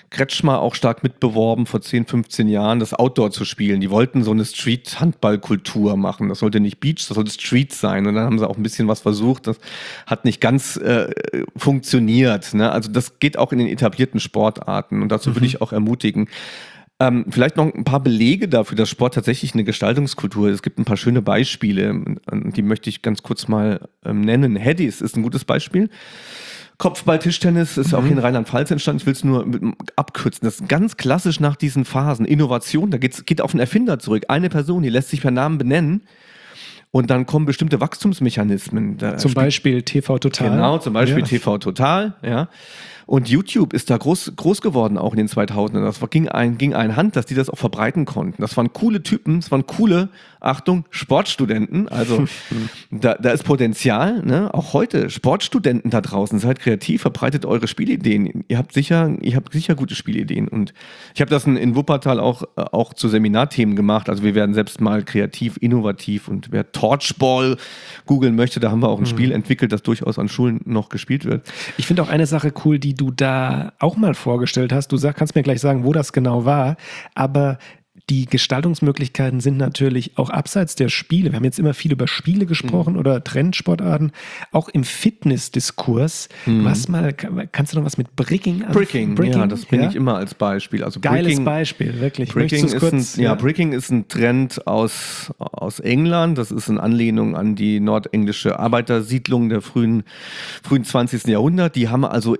Kretschmer auch stark mitbeworben vor 10, 15 Jahren, das Outdoor zu spielen. Die wollten so eine Street-Handball-Kultur machen. Das sollte nicht Beach, das sollte Street sein. Und dann haben sie auch ein bisschen was versucht. Das hat nicht ganz funktioniert. Ne? Also das geht auch in den etablierten Sportarten. Und dazu würde ich auch ermutigen. Vielleicht noch ein paar Belege dafür, dass Sport tatsächlich eine Gestaltungskultur ist. Es gibt ein paar schöne Beispiele, die möchte ich ganz kurz mal nennen. Headies ist ein gutes Beispiel. Kopfball-Tischtennis ist auch hier in Rheinland-Pfalz entstanden. Ich will es nur abkürzen. Das ist ganz klassisch nach diesen Phasen. Innovation, da geht auf den Erfinder zurück. Eine Person, die lässt sich per Namen benennen. Und dann kommen bestimmte Wachstumsmechanismen. Zum Beispiel TV Total. Genau, zum Beispiel TV Total, ja. Und YouTube ist da groß geworden, auch in den 2000ern. Das ging ein Hand, dass die das auch verbreiten konnten. Das waren coole Typen, das waren coole, Achtung, Sportstudenten. Also da ist Potenzial, ne? Auch heute, Sportstudenten da draußen, seid kreativ, verbreitet eure Spielideen. Ihr habt sicher gute Spielideen. Und ich habe das in Wuppertal auch zu Seminarthemen gemacht. Also wir werden selbst mal kreativ, innovativ, und wer Torchball googeln möchte, da haben wir auch ein Spiel entwickelt, das durchaus an Schulen noch gespielt wird. Ich finde auch eine Sache cool, die du da auch mal vorgestellt hast. Du kannst mir gleich sagen, wo das genau war, aber die Gestaltungsmöglichkeiten sind natürlich auch abseits der Spiele. Wir haben jetzt immer viel über Spiele gesprochen oder Trendsportarten. Auch im Fitnessdiskurs. Kannst du noch was mit Bricking anfangen? Bricking, ja, das bringe ich immer als Beispiel. Also geiles Beispiel, wirklich. Bricking ist ein Trend aus England. Das ist in Anlehnung an die nordenglische Arbeitersiedlung der frühen 20. Jahrhundert. Die haben also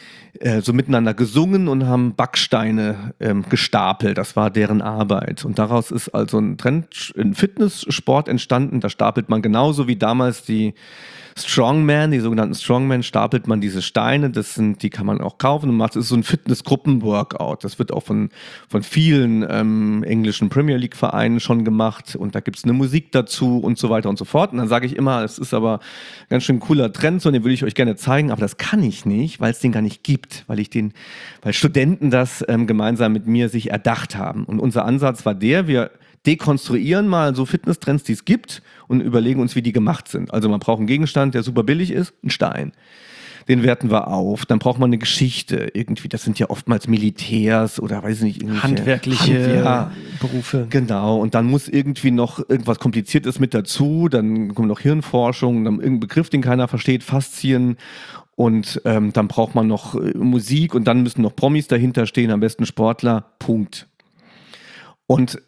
so miteinander gesungen und haben Backsteine gestapelt. Das war deren Arbeit. Und daraus ist also ein Trend in Fitnesssport entstanden. Da stapelt man genauso wie damals die sogenannten Strongmen, stapelt man diese Steine. Die kann man auch kaufen und macht. Das ist so ein Fitnessgruppen-Workout. Das wird auch von vielen englischen Premier League-Vereinen schon gemacht. Und da gibt es eine Musik dazu und so weiter und so fort. Und dann sage ich immer, es ist aber ganz schön cooler Trend, so den würde ich euch gerne zeigen, aber das kann ich nicht, weil es den gar nicht gibt, weil Studenten das gemeinsam mit mir sich erdacht haben. Und unser Ansatz war wir dekonstruieren mal so Fitnesstrends, die es gibt, und überlegen uns, wie die gemacht sind. Also man braucht einen Gegenstand, der super billig ist, einen Stein. Den werten wir auf. Dann braucht man eine Geschichte irgendwie. Das sind ja oftmals Militärs oder weiß ich nicht. Handwerkliche Berufe. Genau. Und dann muss irgendwie noch irgendwas Kompliziertes mit dazu. Dann kommt noch Hirnforschung, dann irgendein Begriff, den keiner versteht, Faszien. Und dann braucht man noch Musik und dann müssen noch Promis dahinter stehen, am besten Sportler. Punkt. Und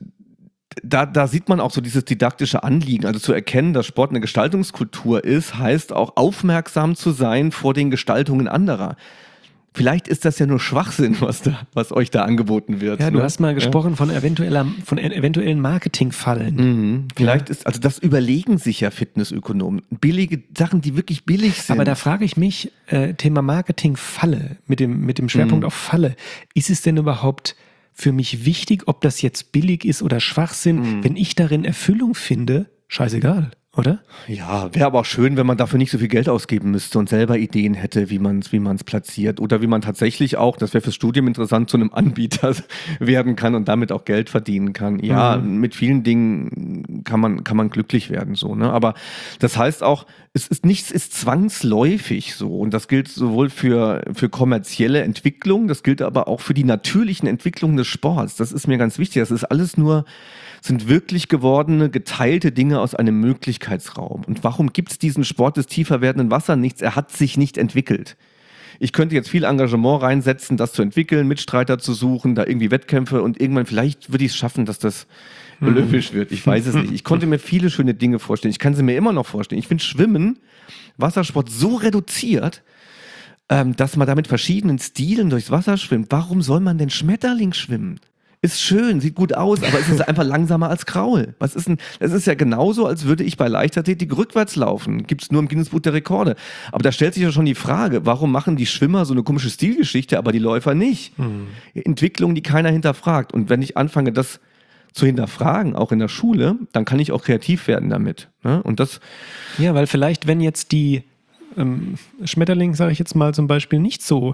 da sieht man auch so dieses didaktische Anliegen, also zu erkennen, dass Sport eine Gestaltungskultur ist, heißt auch aufmerksam zu sein vor den Gestaltungen anderer. Vielleicht ist das ja nur Schwachsinn, was euch da angeboten wird. Ja, du hast mal gesprochen von eventuellen Marketingfallen. Vielleicht ist, also das überlegen sich ja Fitnessökonomen. Billige Sachen, die wirklich billig sind. Aber da frage ich mich, Thema Marketingfalle, mit dem Schwerpunkt auf Falle, ist es denn überhaupt für mich wichtig, ob das jetzt billig ist oder Schwachsinn? Wenn ich darin Erfüllung finde, scheißegal, oder? Ja, wäre aber auch schön, wenn man dafür nicht so viel Geld ausgeben müsste und selber Ideen hätte, wie man es platziert. Oder wie man tatsächlich auch, das wäre fürs Studium interessant, zu einem Anbieter werden kann und damit auch Geld verdienen kann. Ja, mit vielen Dingen kann man glücklich werden, so, ne? Aber das heißt auch, nichts ist zwangsläufig so. Und das gilt sowohl für kommerzielle Entwicklung, das gilt aber auch für die natürlichen Entwicklungen des Sports. Das ist mir ganz wichtig. Das ist alles sind wirklich gewordene, geteilte Dinge aus einem Möglichkeitsraum. Und warum gibt es diesen Sport des tiefer werdenden Wassers nichts? Er hat sich nicht entwickelt. Ich könnte jetzt viel Engagement reinsetzen, das zu entwickeln, Mitstreiter zu suchen, da irgendwie Wettkämpfe, und irgendwann vielleicht würde ich es schaffen, dass das olympisch wird. Ich weiß es nicht. Ich konnte mir viele schöne Dinge vorstellen. Ich kann sie mir immer noch vorstellen. Ich finde Schwimmen, Wassersport so reduziert, dass man da mit verschiedenen Stilen durchs Wasser schwimmt. Warum soll man denn Schmetterling schwimmen? Ist schön, sieht gut aus, aber es ist einfach langsamer als Kraul. Das ist ja genauso, als würde ich bei Leichtathletik rückwärts laufen. Gibt's nur im Guinness-Buch der Rekorde. Aber da stellt sich ja schon die Frage, warum machen die Schwimmer so eine komische Stilgeschichte, aber die Läufer nicht? Entwicklungen, die keiner hinterfragt. Und wenn ich anfange, das zu hinterfragen, auch in der Schule, dann kann ich auch kreativ werden damit. Ne? Und das. Ja, weil vielleicht, wenn jetzt die Schmetterling, sage ich jetzt mal zum Beispiel, nicht so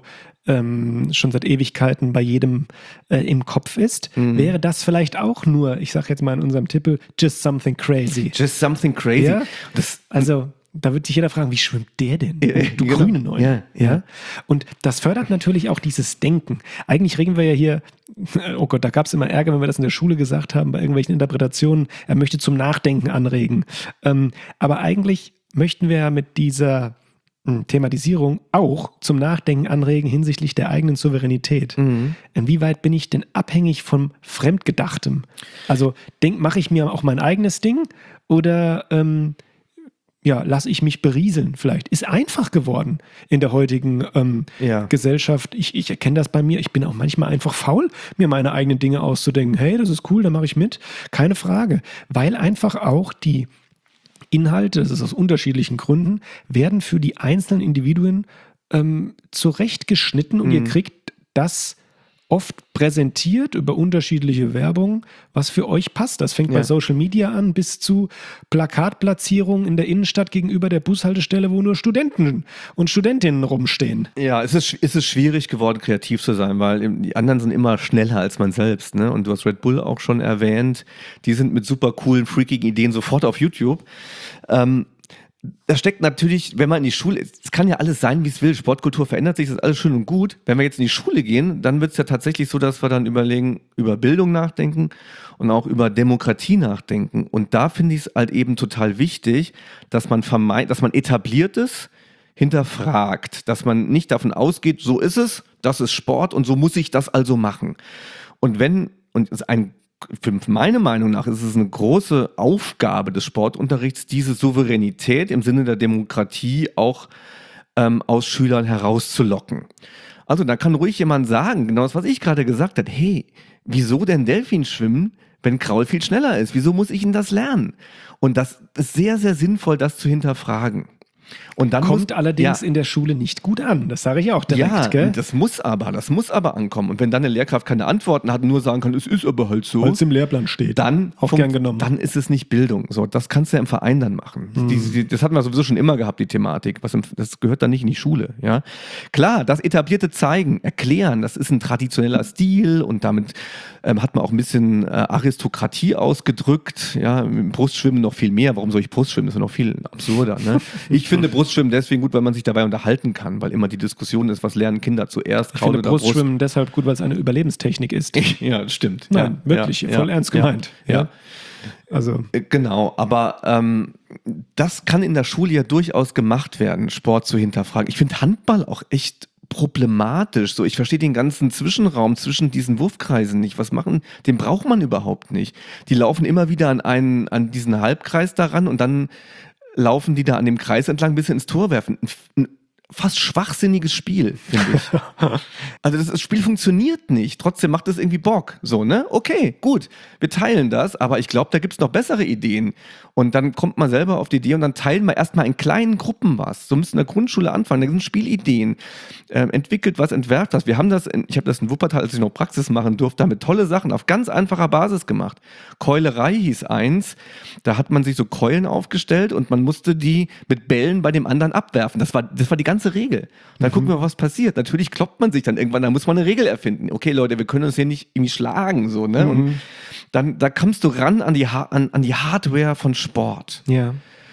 schon seit Ewigkeiten bei jedem im Kopf ist, wäre das vielleicht auch nur, ich sage jetzt mal in unserem Titel, just something crazy. Just something crazy. Ja? Also Da wird sich jeder fragen, wie schwimmt der denn? Du grüne Neune. Ja. Und das fördert natürlich auch dieses Denken. Eigentlich reden wir ja hier, oh Gott, da gab es immer Ärger, wenn wir das in der Schule gesagt haben, bei irgendwelchen Interpretationen, er möchte zum Nachdenken anregen. Aber eigentlich möchten wir ja mit dieser Thematisierung auch zum Nachdenken anregen hinsichtlich der eigenen Souveränität. Inwieweit bin ich denn abhängig von Fremdgedachtem? Also mache ich mir auch mein eigenes Ding oder lasse ich mich berieseln vielleicht. Ist einfach geworden in der heutigen Gesellschaft. Ich erkenne das bei mir. Ich bin auch manchmal einfach faul, mir meine eigenen Dinge auszudenken. Hey, das ist cool, da mache ich mit. Keine Frage. Weil einfach auch die Inhalte, das ist aus unterschiedlichen Gründen, werden für die einzelnen Individuen zurechtgeschnitten und ihr kriegt das oft präsentiert über unterschiedliche Werbung, was für euch passt. Das fängt bei Social Media an bis zu Plakatplatzierungen in der Innenstadt gegenüber der Bushaltestelle, wo nur Studenten und Studentinnen rumstehen. Ja, es ist schwierig geworden, kreativ zu sein, weil die anderen sind immer schneller als man selbst. Ne? Und du hast Red Bull auch schon erwähnt. Die sind mit super coolen, freakigen Ideen sofort auf YouTube. Da steckt natürlich, wenn man in die Schule, es kann ja alles sein, wie es will, Sportkultur verändert sich, das ist alles schön und gut. Wenn wir jetzt in die Schule gehen, dann wird es ja tatsächlich so, dass wir dann überlegen, über Bildung nachdenken und auch über Demokratie nachdenken. Und da finde ich es halt eben total wichtig, dass man dass man Etabliertes hinterfragt, dass man nicht davon ausgeht, so ist es, das ist Sport und so muss ich das also machen. Für meine Meinung nach ist es eine große Aufgabe des Sportunterrichts, diese Souveränität im Sinne der Demokratie auch aus Schülern herauszulocken. Also da kann ruhig jemand sagen, genau das, was ich gerade gesagt habe, hey, wieso denn Delfin schwimmen, wenn Kraul viel schneller ist? Wieso muss ich denn das lernen? Und das ist sehr, sehr sinnvoll, das zu hinterfragen. Und dann kommt allerdings in der Schule nicht gut an. Das sage ich auch direkt. Ja, gell? Das muss aber ankommen. Und wenn dann eine Lehrkraft keine Antworten hat und nur sagen kann, es ist aber halt so. Weil es im Lehrplan steht. Dann ist es nicht Bildung. So, das kannst du ja im Verein dann machen. Das hatten wir sowieso schon immer gehabt, die Thematik. Das gehört dann nicht in die Schule. Ja? Klar, das etablierte Zeigen, erklären, das ist ein traditioneller Stil und damit hat man auch ein bisschen Aristokratie ausgedrückt. Ja? Im Brustschwimmen noch viel mehr. Warum soll ich Brustschwimmen? Das ist noch viel absurder. Ne? Ich finde Brustschwimmen deswegen gut, weil man sich dabei unterhalten kann, weil immer die Diskussion ist, was lernen Kinder zuerst? Ich finde Brustschwimmen deshalb gut, weil es eine Überlebenstechnik ist. Ja, stimmt. Nein, wirklich, voll ernst gemeint. Ja. Also. Genau, aber das kann in der Schule ja durchaus gemacht werden, Sport zu hinterfragen. Ich finde Handball auch echt problematisch. So, ich verstehe den ganzen Zwischenraum zwischen diesen Wurfkreisen nicht. Den braucht man überhaupt nicht. Die laufen immer wieder an diesen Halbkreis daran und dann laufen die da an dem Kreis entlang, bis sie ins Tor werfen. Ein fast schwachsinniges Spiel, finde ich. Also das Spiel funktioniert nicht. Trotzdem macht es irgendwie Bock. So, ne? Okay, gut. Wir teilen das, aber ich glaube, da gibt es noch bessere Ideen. Und dann kommt man selber auf die Idee und dann teilen wir erstmal in kleinen Gruppen was. So müssen in der Grundschule anfangen. Da sind Spielideen. Entwickelt was, entwerft was. Ich habe das in Wuppertal, als ich noch Praxis machen durfte, damit tolle Sachen auf ganz einfacher Basis gemacht. Keulerei hieß eins. Da hat man sich so Keulen aufgestellt und man musste die mit Bällen bei dem anderen abwerfen. Das war die ganze Regel. Und dann gucken wir, was passiert. Natürlich kloppt man sich dann irgendwann, da muss man eine Regel erfinden. Okay, Leute, wir können uns hier nicht irgendwie schlagen. So, ne? Und dann da kommst du ran an die Hardware von Sport. Ja.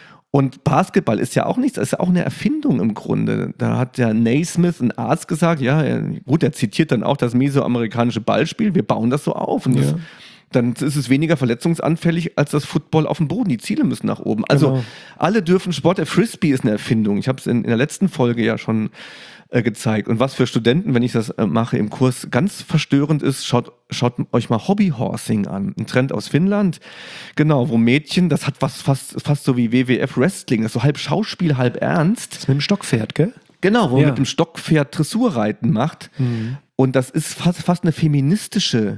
Und Basketball ist ja auch nichts, das ist ja auch eine Erfindung im Grunde. Da hat der Naismith, ein Arzt, gesagt, er zitiert dann auch das mesoamerikanische Ballspiel, wir bauen das so auf. Und dann ist es weniger verletzungsanfällig als das Football auf dem Boden. Die Ziele müssen nach oben. Also alle dürfen Sport. Der Frisbee ist eine Erfindung. Ich habe es in der letzten Folge ja schon gezeigt. Und was für Studenten, wenn ich das mache im Kurs, ganz verstörend ist, schaut euch mal Hobbyhorsing an. Ein Trend aus Finnland. Genau, wo Mädchen, das hat was fast so wie WWF Wrestling. Das ist so halb Schauspiel, halb ernst. Das ist mit dem Stockpferd, gell? Genau, wo man mit dem Stockpferd Dressurreiten macht. Und das ist fast eine feministische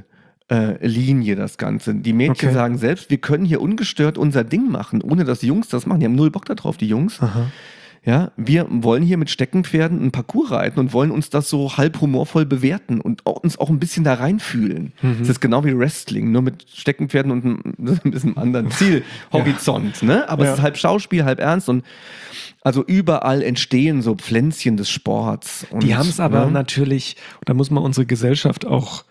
Linie, das Ganze. Die Mädchen sagen selbst, wir können hier ungestört unser Ding machen, ohne dass die Jungs das machen. Die haben null Bock darauf, die Jungs. Aha. Ja, wir wollen hier mit Steckenpferden einen Parcours reiten und wollen uns das so halb humorvoll bewerten und uns auch ein bisschen da reinfühlen. Das ist genau wie Wrestling, nur mit Steckenpferden und ein bisschen anderen Zielhorizont. Ne? Aber es ist halb Schauspiel, halb ernst und also überall entstehen so Pflänzchen des Sports. Und, die haben es aber natürlich, da muss man unsere Gesellschaft auch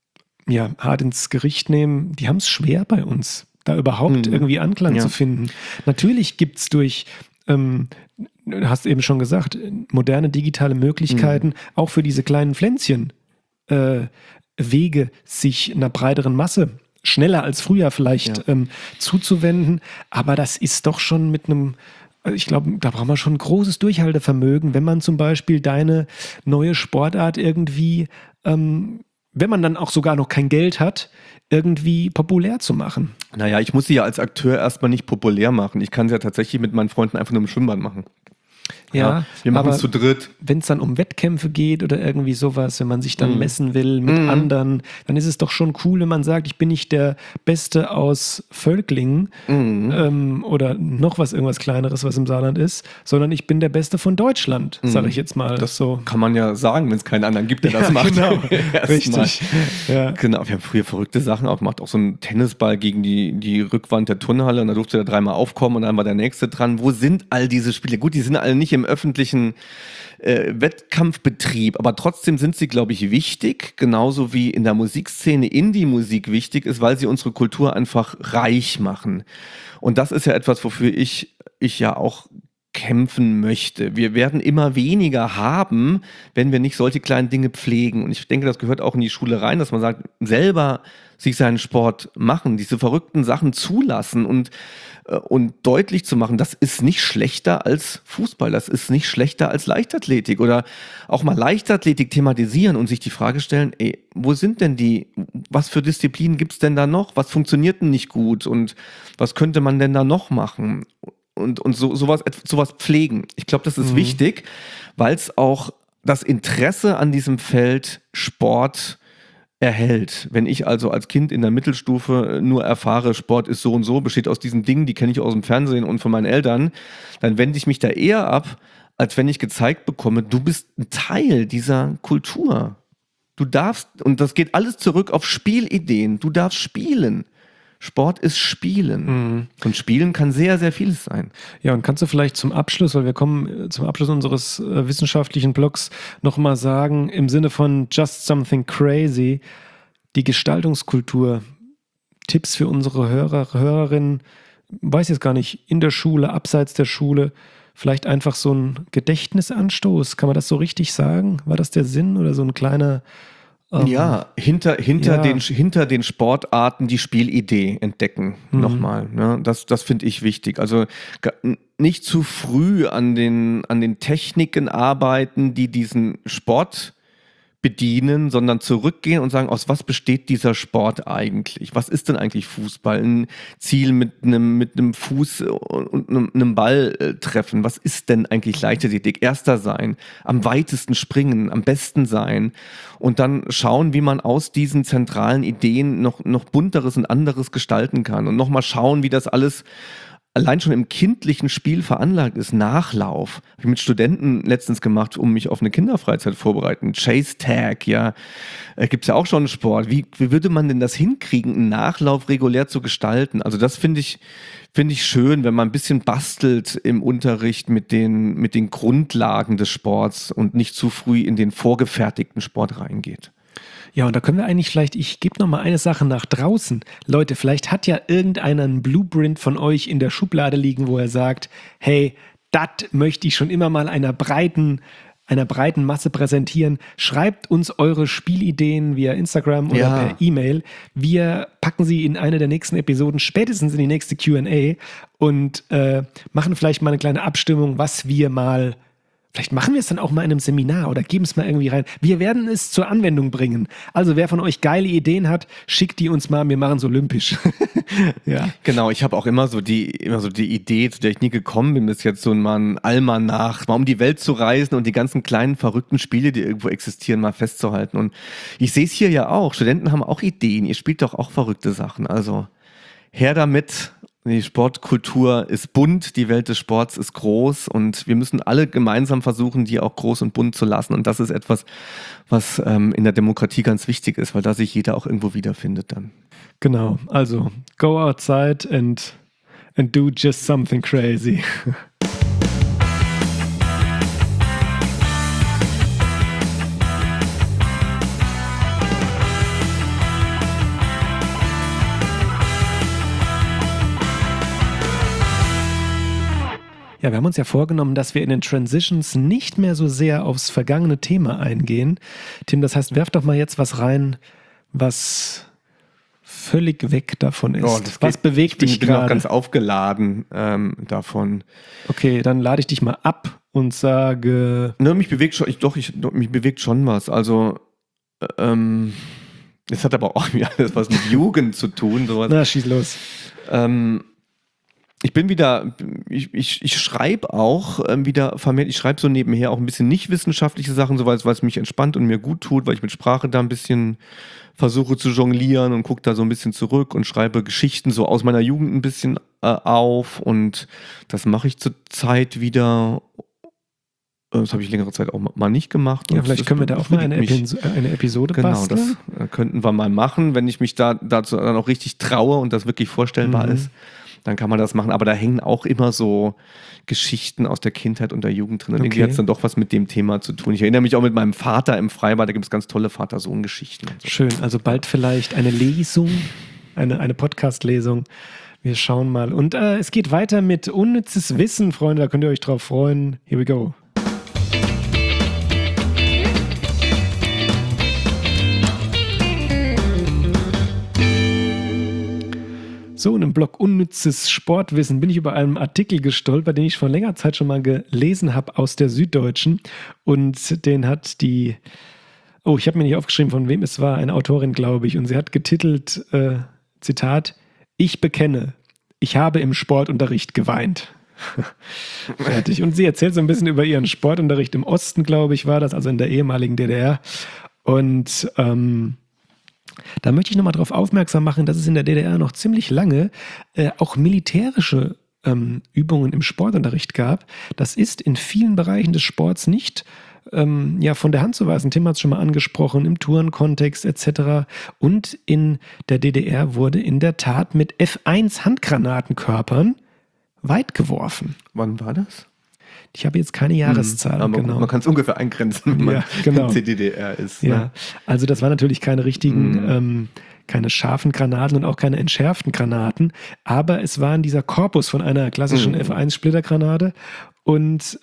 hart ins Gericht nehmen, die haben es schwer bei uns, da überhaupt irgendwie Anklang zu finden. Natürlich gibt es durch hast eben schon gesagt, moderne digitale Möglichkeiten, auch für diese kleinen Pflänzchen, Wege, sich einer breiteren Masse schneller als früher vielleicht zuzuwenden. Aber das ist doch schon mit einem, ich glaube, da braucht man schon ein großes Durchhaltevermögen, wenn man zum Beispiel deine neue Sportart irgendwie, wenn man dann auch sogar noch kein Geld hat, irgendwie populär zu machen. Naja, ich muss sie ja als Akteur erstmal nicht populär machen. Ich kann sie ja tatsächlich mit meinen Freunden einfach nur im Schwimmbad machen. Ja, wir machen es zu dritt. Wenn es dann um Wettkämpfe geht oder irgendwie sowas, wenn man sich dann messen will mit anderen, dann ist es doch schon cool, wenn man sagt, ich bin nicht der Beste aus Völklingen oder noch irgendwas Kleineres, was im Saarland ist, sondern ich bin der Beste von Deutschland, sage ich jetzt mal. Das so kann man ja sagen, wenn es keinen anderen gibt, der das macht. Genau, richtig. Ja. Genau, wir haben früher verrückte Sachen auch gemacht, auch so einen Tennisball gegen die Rückwand der Turnhalle und da durfte er 3-mal aufkommen und dann war der Nächste dran. Wo sind all diese Spiele? Gut, die sind alle nicht im öffentlichen Wettkampfbetrieb, aber trotzdem sind sie, glaube ich, wichtig, genauso wie in der Musikszene Indie-Musik wichtig ist, weil sie unsere Kultur einfach reich machen. Und das ist ja etwas, wofür ich ja auch kämpfen möchte. Wir werden immer weniger haben, wenn wir nicht solche kleinen Dinge pflegen. Und ich denke, das gehört auch in die Schule rein, dass man sagt, selber sich seinen Sport machen, diese verrückten Sachen zulassen und deutlich zu machen, das ist nicht schlechter als Fußball, das ist nicht schlechter als Leichtathletik oder auch mal Leichtathletik thematisieren und sich die Frage stellen, wo sind denn was für Disziplinen gibt es denn da noch, was funktioniert denn nicht gut und was könnte man denn da noch machen und sowas pflegen. Ich glaube, das ist wichtig, weil es auch das Interesse an diesem Feld Sport erhält. Wenn ich also als Kind in der Mittelstufe nur erfahre, Sport ist so und so, besteht aus diesen Dingen, die kenne ich aus dem Fernsehen und von meinen Eltern, dann wende ich mich da eher ab, als wenn ich gezeigt bekomme, du bist ein Teil dieser Kultur. Du darfst, und das geht alles zurück auf Spielideen, du darfst spielen. Sport ist Spielen. Und Spielen kann sehr, sehr vieles sein. Ja, und kannst du vielleicht zum Abschluss, weil wir kommen zum Abschluss unseres wissenschaftlichen Blogs, nochmal sagen, im Sinne von Just Something Crazy, die Gestaltungskultur, Tipps für unsere Hörerinnen, weiß jetzt gar nicht, in der Schule, abseits der Schule, vielleicht einfach so ein Gedächtnisanstoß, kann man das so richtig sagen? War das der Sinn oder so ein kleiner... hinter den Sportarten die Spielidee entdecken nochmal. Ne? Das finde ich wichtig. Also nicht zu früh an den Techniken arbeiten, die diesen Sport bedienen, sondern zurückgehen und sagen, aus was besteht dieser Sport eigentlich? Was ist denn eigentlich Fußball? Ein Ziel mit einem Fuß und einem Ball treffen. Was ist denn eigentlich Leichtathletik? Erster sein, am weitesten springen, am besten sein und dann schauen, wie man aus diesen zentralen Ideen noch bunteres und anderes gestalten kann und nochmal schauen, wie das alles allein schon im kindlichen Spiel veranlagt ist. Nachlauf. Habe ich mit Studenten letztens gemacht, um mich auf eine Kinderfreizeit vorzubereiten. Chase Tag, gibt es ja auch schon einen Sport. Wie würde man denn das hinkriegen, einen Nachlauf regulär zu gestalten? Also das finde ich schön, wenn man ein bisschen bastelt im Unterricht mit den Grundlagen des Sports und nicht zu früh in den vorgefertigten Sport reingeht. Ja, und da können wir eigentlich ich gebe noch mal eine Sache nach draußen. Leute, vielleicht hat ja irgendeiner einen Blueprint von euch in der Schublade liegen, wo er sagt, hey, das möchte ich schon immer mal einer breiten Masse präsentieren. Schreibt uns eure Spielideen via Instagram oder per E-Mail. Wir packen sie in eine der nächsten Episoden, spätestens in die nächste Q&A und machen vielleicht mal eine kleine Abstimmung, vielleicht machen wir es dann auch mal in einem Seminar oder geben es mal irgendwie rein. Wir werden es zur Anwendung bringen. Also wer von euch geile Ideen hat, schickt die uns mal, wir machen es olympisch. Ja. Genau, ich habe auch immer so die Idee, zu der ich nie gekommen bin, bis jetzt so mal ein Almanach, mal um die Welt zu reisen und die ganzen kleinen verrückten Spiele, die irgendwo existieren, mal festzuhalten. Und ich sehe es hier ja auch, Studenten haben auch Ideen, ihr spielt doch auch verrückte Sachen. Also her damit. Die Sportkultur ist bunt, die Welt des Sports ist groß und wir müssen alle gemeinsam versuchen, die auch groß und bunt zu lassen. Und das ist etwas, was in der Demokratie ganz wichtig ist, weil da sich jeder auch irgendwo wiederfindet dann. Genau, also go outside and do just something crazy. Ja, Ja, wir haben uns ja vorgenommen, dass wir in den Transitions nicht mehr so sehr aufs vergangene Thema eingehen. Tim, das heißt, werf doch mal jetzt was rein, was völlig weg davon ist. Was bewegt dich gerade? Ich bin noch ganz aufgeladen davon. Okay, dann lade ich dich mal ab und sage... Ne, mich bewegt schon was. Also, das hat aber auch alles was mit Jugend zu tun. Sowas. Na, schieß los. Ich bin wieder, ich schreibe auch wieder vermehrt, ich schreibe so nebenher auch ein bisschen nicht wissenschaftliche Sachen, so weil es mich entspannt und mir gut tut, weil ich mit Sprache da ein bisschen versuche zu jonglieren und gucke da so ein bisschen zurück und schreibe Geschichten so aus meiner Jugend ein bisschen auf und das mache ich zur Zeit wieder. Das habe ich längere Zeit auch mal nicht gemacht. Ja, vielleicht können wir da auch mal eine Episode basteln. Genau, das könnten wir mal machen, wenn ich mich dazu dann auch richtig traue und das wirklich vorstellbar ist. Dann kann man das machen. Aber da hängen auch immer so Geschichten aus der Kindheit und der Jugend drin. Und irgendwie hat es dann doch was mit dem Thema zu tun. Ich erinnere mich auch mit meinem Vater im Freibad, da gibt es ganz tolle Vater-Sohn-Geschichten. So. Schön, also bald vielleicht eine Lesung, eine Podcast-Lesung. Wir schauen mal. Und es geht weiter mit unnützes Wissen, Freunde, da könnt ihr euch drauf freuen. Here we go. So, in einem Blog Unnützes Sportwissen bin ich über einen Artikel gestolpert, den ich vor längerer Zeit schon mal gelesen habe aus der Süddeutschen. Und den hat ich habe mir nicht aufgeschrieben, von wem es war, eine Autorin, glaube ich. Und sie hat getitelt, Zitat, ich bekenne, ich habe im Sportunterricht geweint. Fertig. Und sie erzählt so ein bisschen über ihren Sportunterricht im Osten, glaube ich, war das, also in der ehemaligen DDR. Und da möchte ich nochmal darauf aufmerksam machen, dass es in der DDR noch ziemlich lange auch militärische Übungen im Sportunterricht gab. Das ist in vielen Bereichen des Sports nicht von der Hand zu weisen. Tim hat es schon mal angesprochen, im Tourenkontext etc. Und in der DDR wurde in der Tat mit F1 Handgranatenkörpern weit geworfen. Wann war das? Ich habe jetzt keine Jahreszahl. Aber genau. Man kann es ungefähr eingrenzen, wenn man in CDDR ist. Ne? Ja, also das war natürlich keine richtigen, keine scharfen Granaten und auch keine entschärften Granaten, aber es war in dieser Korpus von einer klassischen F1-Splittergranate und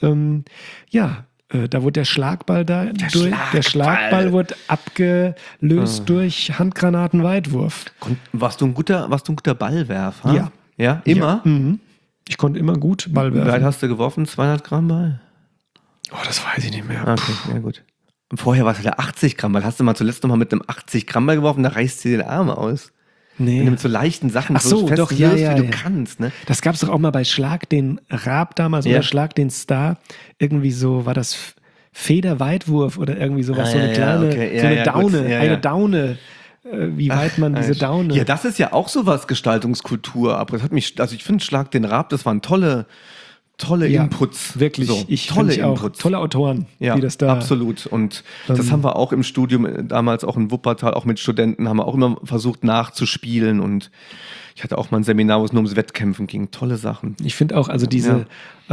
da wurde der Schlagball der Schlagball wurde abgelöst durch Handgranatenweitwurf. Warst du ein guter Ballwerfer? Ja. Ja, immer? Ja. Mhm. Ich konnte immer gut Ball werfen. Wie weit hast du geworfen? 200 Gramm Ball? Oh, das weiß ich nicht mehr. Okay, ja gut. Und vorher war es der 80 Gramm Ball. Hast du mal zuletzt noch mal mit einem 80 Gramm Ball geworfen, da reißt dir den Arm aus. Nee. Wenn du mit so leichten Sachen so fest doch, wirst, wie du kannst. Ne? Das gab es doch auch mal bei Schlag den Raab damals oder Schlag den Star. Irgendwie so war das Federweitwurf oder irgendwie sowas. So eine kleine, so eine Daune, eine Daune. Wie weit man diese Daune... Ja, das ist ja auch sowas Gestaltungskultur. Aber das hat mich, also ich finde Schlag den Raab, das waren tolle Inputs. Wirklich, so, tolle Inputs. Tolle Autoren, ja, die das da... absolut. Und das haben wir auch im Studium, damals auch in Wuppertal, auch mit Studenten, haben wir auch immer versucht nachzuspielen. Und ich hatte auch mal ein Seminar, wo es nur ums Wettkämpfen ging. Tolle Sachen. Ich finde auch, also diese...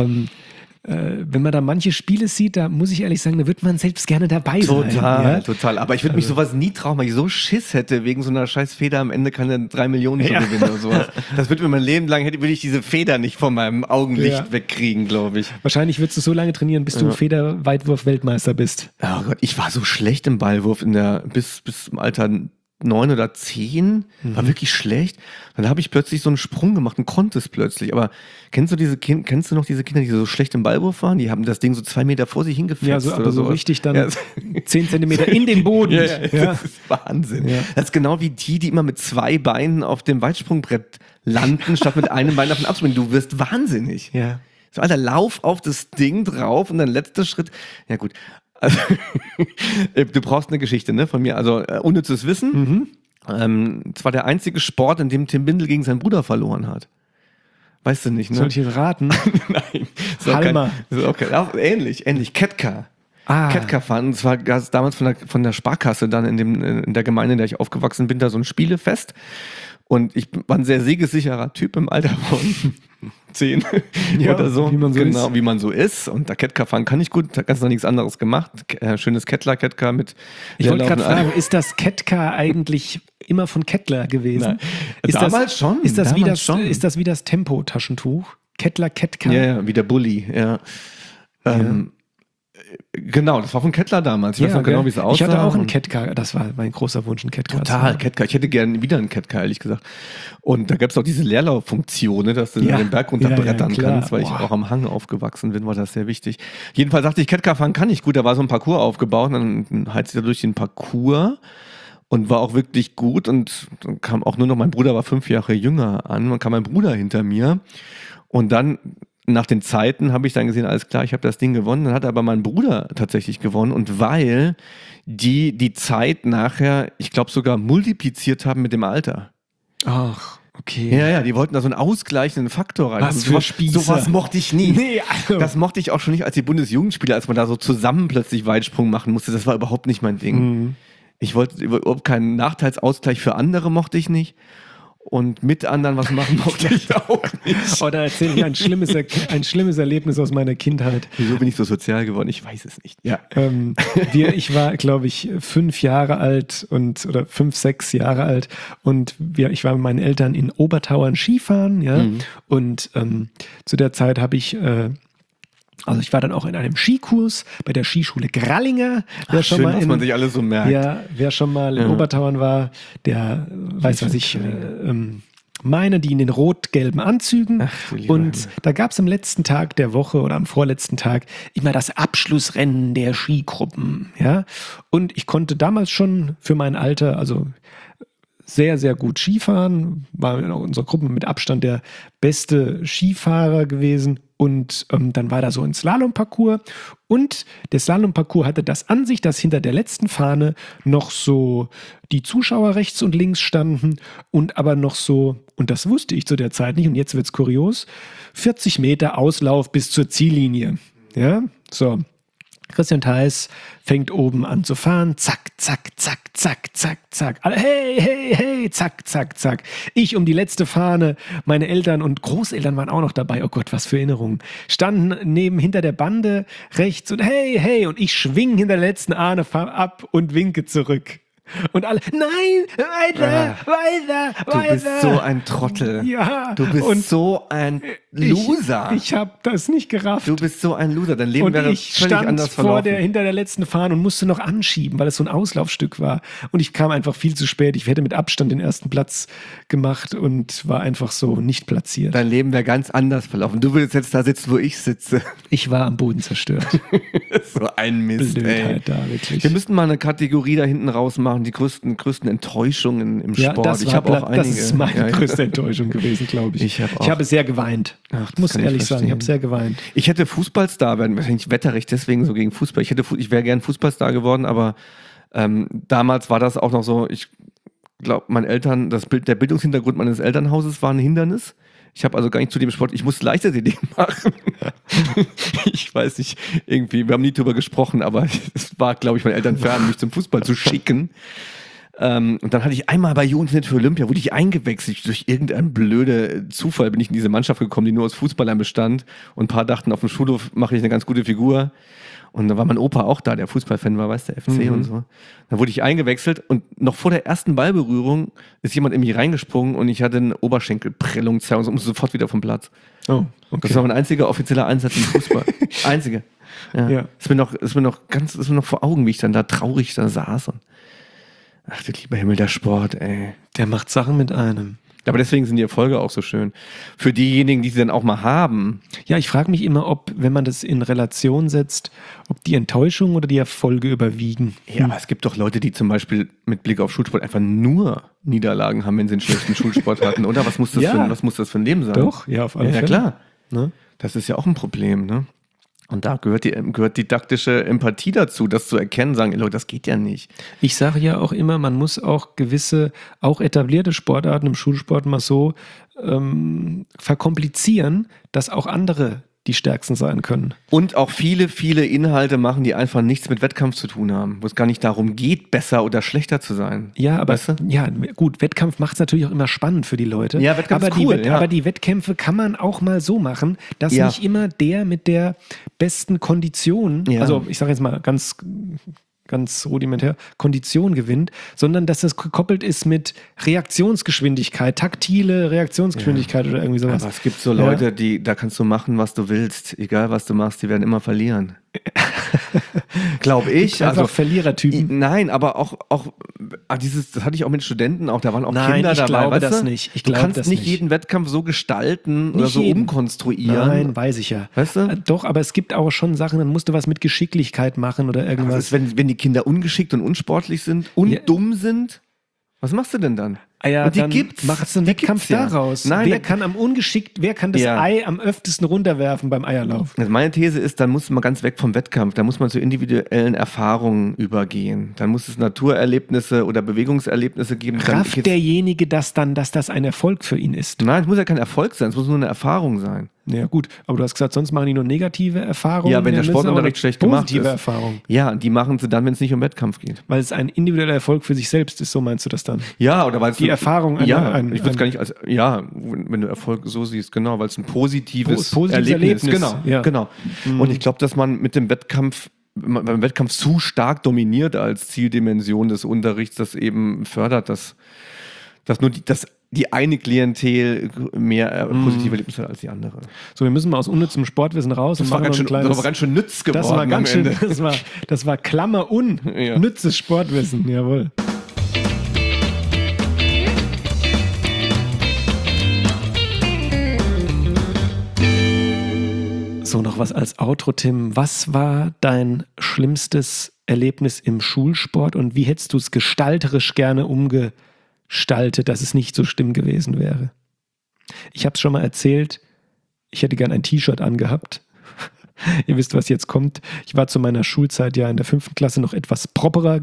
wenn man da manche Spiele sieht, da muss ich ehrlich sagen, da wird man selbst gerne dabei sein. Total. Aber ich würde mich sowas nie trauen, weil ich so Schiss hätte, wegen so einer scheiß Feder am Ende kann er 3 Millionen schon gewinnen oder sowas. Das würde mir mein Leben lang, würde ich diese Feder nicht von meinem Augenlicht wegkriegen, glaube ich. Wahrscheinlich würdest du so lange trainieren, bis du Federweitwurf-Weltmeister bist. Oh Gott, ich war so schlecht im Ballwurf bis im Alter 9 oder 10, war wirklich schlecht. Dann habe ich plötzlich so einen Sprung gemacht und konnte es plötzlich. Aber kennst du noch diese Kinder, die so schlecht im Ballwurf waren? Die haben das Ding so 2 Meter vor sich hingefetzt. Ja, so, aber so richtig dann 10 Zentimeter in den Boden. Das ist Wahnsinn. Ja. Das ist genau wie die immer mit 2 Beinen auf dem Weitsprungbrett landen, statt mit einem Bein auf den Abspringen. Du wirst wahnsinnig. Ja. So, Alter, lauf auf das Ding drauf und dann letzter Schritt. Ja, gut. Also, du brauchst eine Geschichte, ne, von mir. Also, unnützes Wissen. Es war der einzige Sport, in dem Tim Bindel gegen seinen Bruder verloren hat. Weißt du nicht, ne? Soll ich jetzt raten? Nein. Halmer. Ähnlich. Ketka. Ketka fahren. Das war damals von der Sparkasse dann in der Gemeinde, in der ich aufgewachsen bin, da so ein Spielefest. Und ich war ein sehr siegessicherer Typ im Alter von 10 oder so. Wie man so ist. Und da Ketka fahren kann ich gut, da ganz noch nichts anderes gemacht. Schönes Kettler mit... Ich wollte gerade fragen, ist das Ketka eigentlich immer von Kettler gewesen? Damals schon. Ist das wie das Tempo-Taschentuch? Kettler, Kettcar. Ja, wie der Bulli, ja. Genau, das war von Kettler damals. Ich weiß noch genau, wie es aussah. Ich hatte auch einen Kettcar, das war mein großer Wunsch, einen Kettcar. Total, Kettcar. Ich hätte gerne wieder einen Kettcar, ehrlich gesagt. Und da gab es auch diese Leerlauffunktion, ne, dass du den Berg runterbrettern kannst, weil ich auch am Hang aufgewachsen bin, war das sehr wichtig. Jedenfalls dachte ich, Kettcar fahren kann ich gut. Da war so ein Parcours aufgebaut und dann heizt er durch den Parcours und war auch wirklich gut. Und dann kam auch nur noch, mein Bruder war 5 Jahre jünger an, dann kam mein Bruder hinter mir und dann nach den Zeiten habe ich dann gesehen, alles klar, ich habe das Ding gewonnen. Dann hat aber mein Bruder tatsächlich gewonnen. Und weil die Zeit nachher, ich glaube, sogar multipliziert haben mit dem Alter. Ach, okay. Ja, die wollten da so einen ausgleichenden Faktor rein. Was für Spießer. Sowas mochte ich nie. Nee, also. Das mochte ich auch schon nicht als die Bundesjugendspieler, als man da so zusammen plötzlich Weitsprung machen musste. Das war überhaupt nicht mein Ding. Ich wollte überhaupt keinen Nachteilsausgleich für andere, mochte ich nicht. Und mit anderen was machen mochte ich auch nicht. Oder erzähle ich ein schlimmes Erlebnis aus meiner Kindheit. Wieso bin ich so sozial geworden? Ich weiß es nicht. Ja. Ich war, glaube ich, 5 Jahre alt oder 5, 6 Jahre alt und ich war mit meinen Eltern in Obertauern Skifahren, ja. Und zu der Zeit habe ich also ich war dann auch in einem Skikurs bei der Skischule Grallinger. Schön, was man sich alles so merkt. Ja, wer schon mal in Obertauern war, der weiß, was ich meine, die in den rot-gelben Anzügen. Und da gab es am letzten Tag der Woche oder am vorletzten Tag immer das Abschlussrennen der Skigruppen. Ja? Und ich konnte damals schon für mein Alter, also sehr, sehr gut Skifahren, war in unserer Gruppe mit Abstand der beste Skifahrer gewesen. Und dann war da so ein Slalomparcours und der Slalomparcours hatte das an sich, dass hinter der letzten Fahne noch so die Zuschauer rechts und links standen und aber noch so, und das wusste ich zu der Zeit nicht und jetzt wird's kurios, 40 Meter Auslauf bis zur Ziellinie. Ja, so. Christian Theis fängt oben an zu fahren. Zack, zack, zack, zack, zack, zack. Alle, hey, hey, hey, zack, zack, zack. Ich um die letzte Fahne. Meine Eltern und Großeltern waren auch noch dabei. Oh Gott, was für Erinnerungen. Standen hinter der Bande rechts und hey, hey. Und ich schwing hinter der letzten Ahne, fahr ab und winke zurück. Und alle, nein, weiter. Du bist so ein Trottel. Ja. Du bist so ein Loser. Ich habe das nicht gerafft. Du bist so ein Loser. Dein Leben wäre völlig anders verlaufen. Hinter der letzten Fahne und musste noch anschieben, weil es so ein Auslaufstück war. Und ich kam einfach viel zu spät. Ich hätte mit Abstand den ersten Platz gemacht und war einfach so nicht platziert. Dein Leben wäre ganz anders verlaufen. Du würdest jetzt da sitzen, wo ich sitze. Ich war am Boden zerstört. So ein Mist, Blödheit da, wirklich. Wir müssten mal eine Kategorie da hinten raus machen, die größten Enttäuschungen im Sport. Das ist meine größte Enttäuschung gewesen, glaube ich. Ich habe sehr geweint. Ich muss ehrlich sagen, ich habe sehr geweint. Ich hätte Fußballstar werden, wahrscheinlich wetterig deswegen so gegen Fußball. Ich wäre gern Fußballstar geworden, aber damals war das auch noch so, ich glaube, der Bildungshintergrund meines Elternhauses war ein Hindernis. Ich habe also gar nicht zu dem Sport, ich musste Leichtathletik machen. Ich weiß nicht, irgendwie, wir haben nie drüber gesprochen, aber es war, glaube ich, meinen Eltern fern, mich zum Fußball zu schicken. Und dann hatte ich einmal bei Jugendnet für Olympia, wurde ich eingewechselt. Durch irgendeinen blöden Zufall bin ich in diese Mannschaft gekommen, die nur aus Fußballern bestand. Und ein paar dachten, auf dem Schulhof mache ich eine ganz gute Figur. Und da war mein Opa auch da, der Fußballfan war, weißt du, der FC und so. Dann wurde ich eingewechselt und noch vor der ersten Ballberührung ist jemand in mich reingesprungen und ich hatte eine Oberschenkelprellung und musste sofort wieder vom Platz. Oh, okay. Das war mein einziger offizieller Einsatz im Fußball. Einziger. Ja. Ist mir noch vor Augen, wie ich dann da traurig da saß. Und ach du lieber Himmel, der Sport, ey. Der macht Sachen mit einem. Aber deswegen sind die Erfolge auch so schön. Für diejenigen, die sie dann auch mal haben. Ja, ich frage mich immer, ob, wenn man das in Relation setzt, ob die Enttäuschung oder die Erfolge überwiegen. Ja, aber es gibt doch Leute, die zum Beispiel mit Blick auf Schulsport einfach nur Niederlagen haben, wenn sie einen schlechten Schulsport hatten. Oder was muss das für ein Leben sein? Doch, ja, auf alle Fälle. Ja, klar. Ne? Das ist ja auch ein Problem, ne? Und da gehört didaktische Empathie dazu, das zu erkennen, sagen, Leute, das geht ja nicht. Ich sage ja auch immer, man muss auch gewisse, auch etablierte Sportarten im Schulsport mal so verkomplizieren, dass auch andere die stärksten sein können. Und auch viele, viele Inhalte machen, die einfach nichts mit Wettkampf zu tun haben, wo es gar nicht darum geht, besser oder schlechter zu sein. Ja, aber weißt du? Ja, gut, Wettkampf macht es natürlich auch immer spannend für die Leute. Ja, Wettkampf ist cool. Aber die Wettkämpfe kann man auch mal so machen, dass nicht immer der mit der besten Kondition, also ich sage jetzt mal ganz ganz rudimentär, Kondition gewinnt, sondern dass das gekoppelt ist mit Reaktionsgeschwindigkeit, taktile Reaktionsgeschwindigkeit oder irgendwie sowas. Aber es gibt so Leute, da kannst du machen, was du willst. Egal, was du machst, die werden immer verlieren. Glaube ich. Also Verlierertypen. Nein, aber auch das hatte ich auch mit Studenten, auch da waren auch Nein, Kinder ich dabei. glaube weißt das du? nicht. Du kannst nicht jeden Wettkampf so gestalten oder so umkonstruieren. Nein, weiß ich ja. Weißt du? Doch, aber es gibt auch schon Sachen, dann musst du was mit Geschicklichkeit machen oder irgendwas. Was ist, wenn die Kinder ungeschickt und unsportlich sind und dumm sind? Was machst du denn dann? Ja, und die dann gibt's. Machst du einen Wettkampf daraus. Nein, wer kann das Ei am öftesten runterwerfen beim Eierlauf? Also meine These ist, dann muss man ganz weg vom Wettkampf, da muss man zu individuellen Erfahrungen übergehen. Dann muss es Naturerlebnisse oder Bewegungserlebnisse geben. Rafft derjenige dass das ein Erfolg für ihn ist? Nein, es muss ja kein Erfolg sein, es muss nur eine Erfahrung sein. Ja gut, aber du hast gesagt, sonst machen die nur negative Erfahrungen. Ja, wenn der Sportunterricht schlecht gemacht ist. Positive Erfahrung. Ja, die machen sie dann, wenn es nicht um Wettkampf geht. Weil es ein individueller Erfolg für sich selbst ist, so meinst du das dann? Ja, oder weil es die Erfahrung ich würde es gar nicht als, wenn du Erfolg so siehst, genau, weil es ein positives Erlebnis. Genau. Und ich glaube, dass man mit dem Wettkampf, beim Wettkampf zu stark dominiert als Zieldimension des Unterrichts, das eben fördert, dass nur die eine Klientel mehr positive Erlebnisse hat als die andere. So, wir müssen mal aus unnützem Sportwissen raus. Das war ganz schön nütz geworden. Das war ganz schön, das war nützes Sportwissen, jawohl. So, noch was als Outro, Tim. Was war dein schlimmstes Erlebnis im Schulsport und wie hättest du es gestalterisch gerne umgestaltet, dass es nicht so schlimm gewesen wäre? Ich habe es schon mal erzählt, ich hätte gern ein T-Shirt angehabt. Ihr wisst, was jetzt kommt. Ich war zu meiner Schulzeit ja in der 5. Klasse noch etwas properer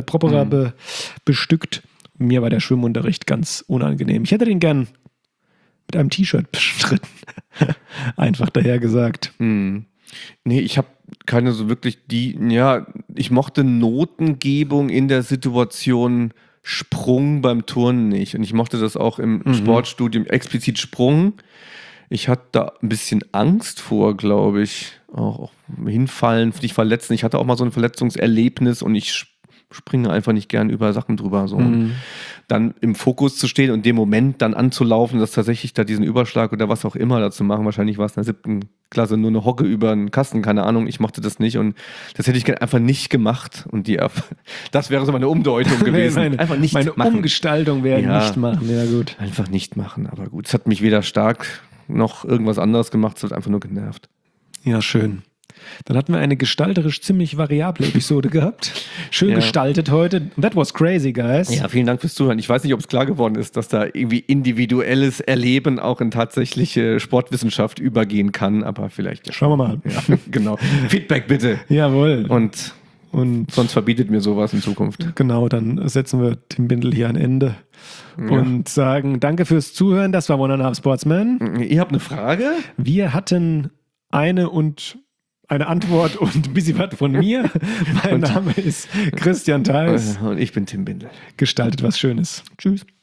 bestückt. Mir war der Schwimmunterricht ganz unangenehm. Ich hätte den gern mit einem T-Shirt bestritten. Einfach daher gesagt. Nee, ich habe keine so wirklich ich mochte Notengebung in der Situation Sprung beim Turnen nicht. Und ich mochte das auch im Sportstudium, explizit Sprung. Ich hatte da ein bisschen Angst vor, glaube ich. Auch hinfallen, dich verletzen. Ich hatte auch mal so ein Verletzungserlebnis und ich springe einfach nicht gern über Sachen drüber. So. Und dann im Fokus zu stehen und in dem Moment dann anzulaufen, dass tatsächlich da diesen Überschlag oder was auch immer dazu machen. Wahrscheinlich war es in der 7. Klasse nur eine Hocke über einen Kasten, keine Ahnung. Ich mochte das nicht und das hätte ich einfach nicht gemacht. Und das wäre so meine Umdeutung gewesen. Einfach nicht machen. Meine Umgestaltung wäre nicht machen. Ja, gut. Einfach nicht machen, aber gut. Es hat mich weder stark noch irgendwas anderes gemacht, es hat einfach nur genervt. Ja, schön. Dann hatten wir eine gestalterisch ziemlich variable Episode gehabt. Schön gestaltet heute. That was crazy, guys. Ja, vielen Dank fürs Zuhören. Ich weiß nicht, ob es klar geworden ist, dass da irgendwie individuelles Erleben auch in tatsächliche Sportwissenschaft übergehen kann, aber vielleicht. Ja. Schauen wir mal. Ja, genau. Feedback bitte. Jawohl. Und sonst verbietet mir sowas in Zukunft. Genau, dann setzen wir Tim Bindel hier ein Ende und sagen danke fürs Zuhören. Das war 1.5 Sportsman. Ihr habt eine Frage? Wir hatten eine Antwort und ein bisschen was von mir. Mein Name ist Christian Theis. Und ich bin Tim Bindel. Gestaltet was Schönes. Tschüss.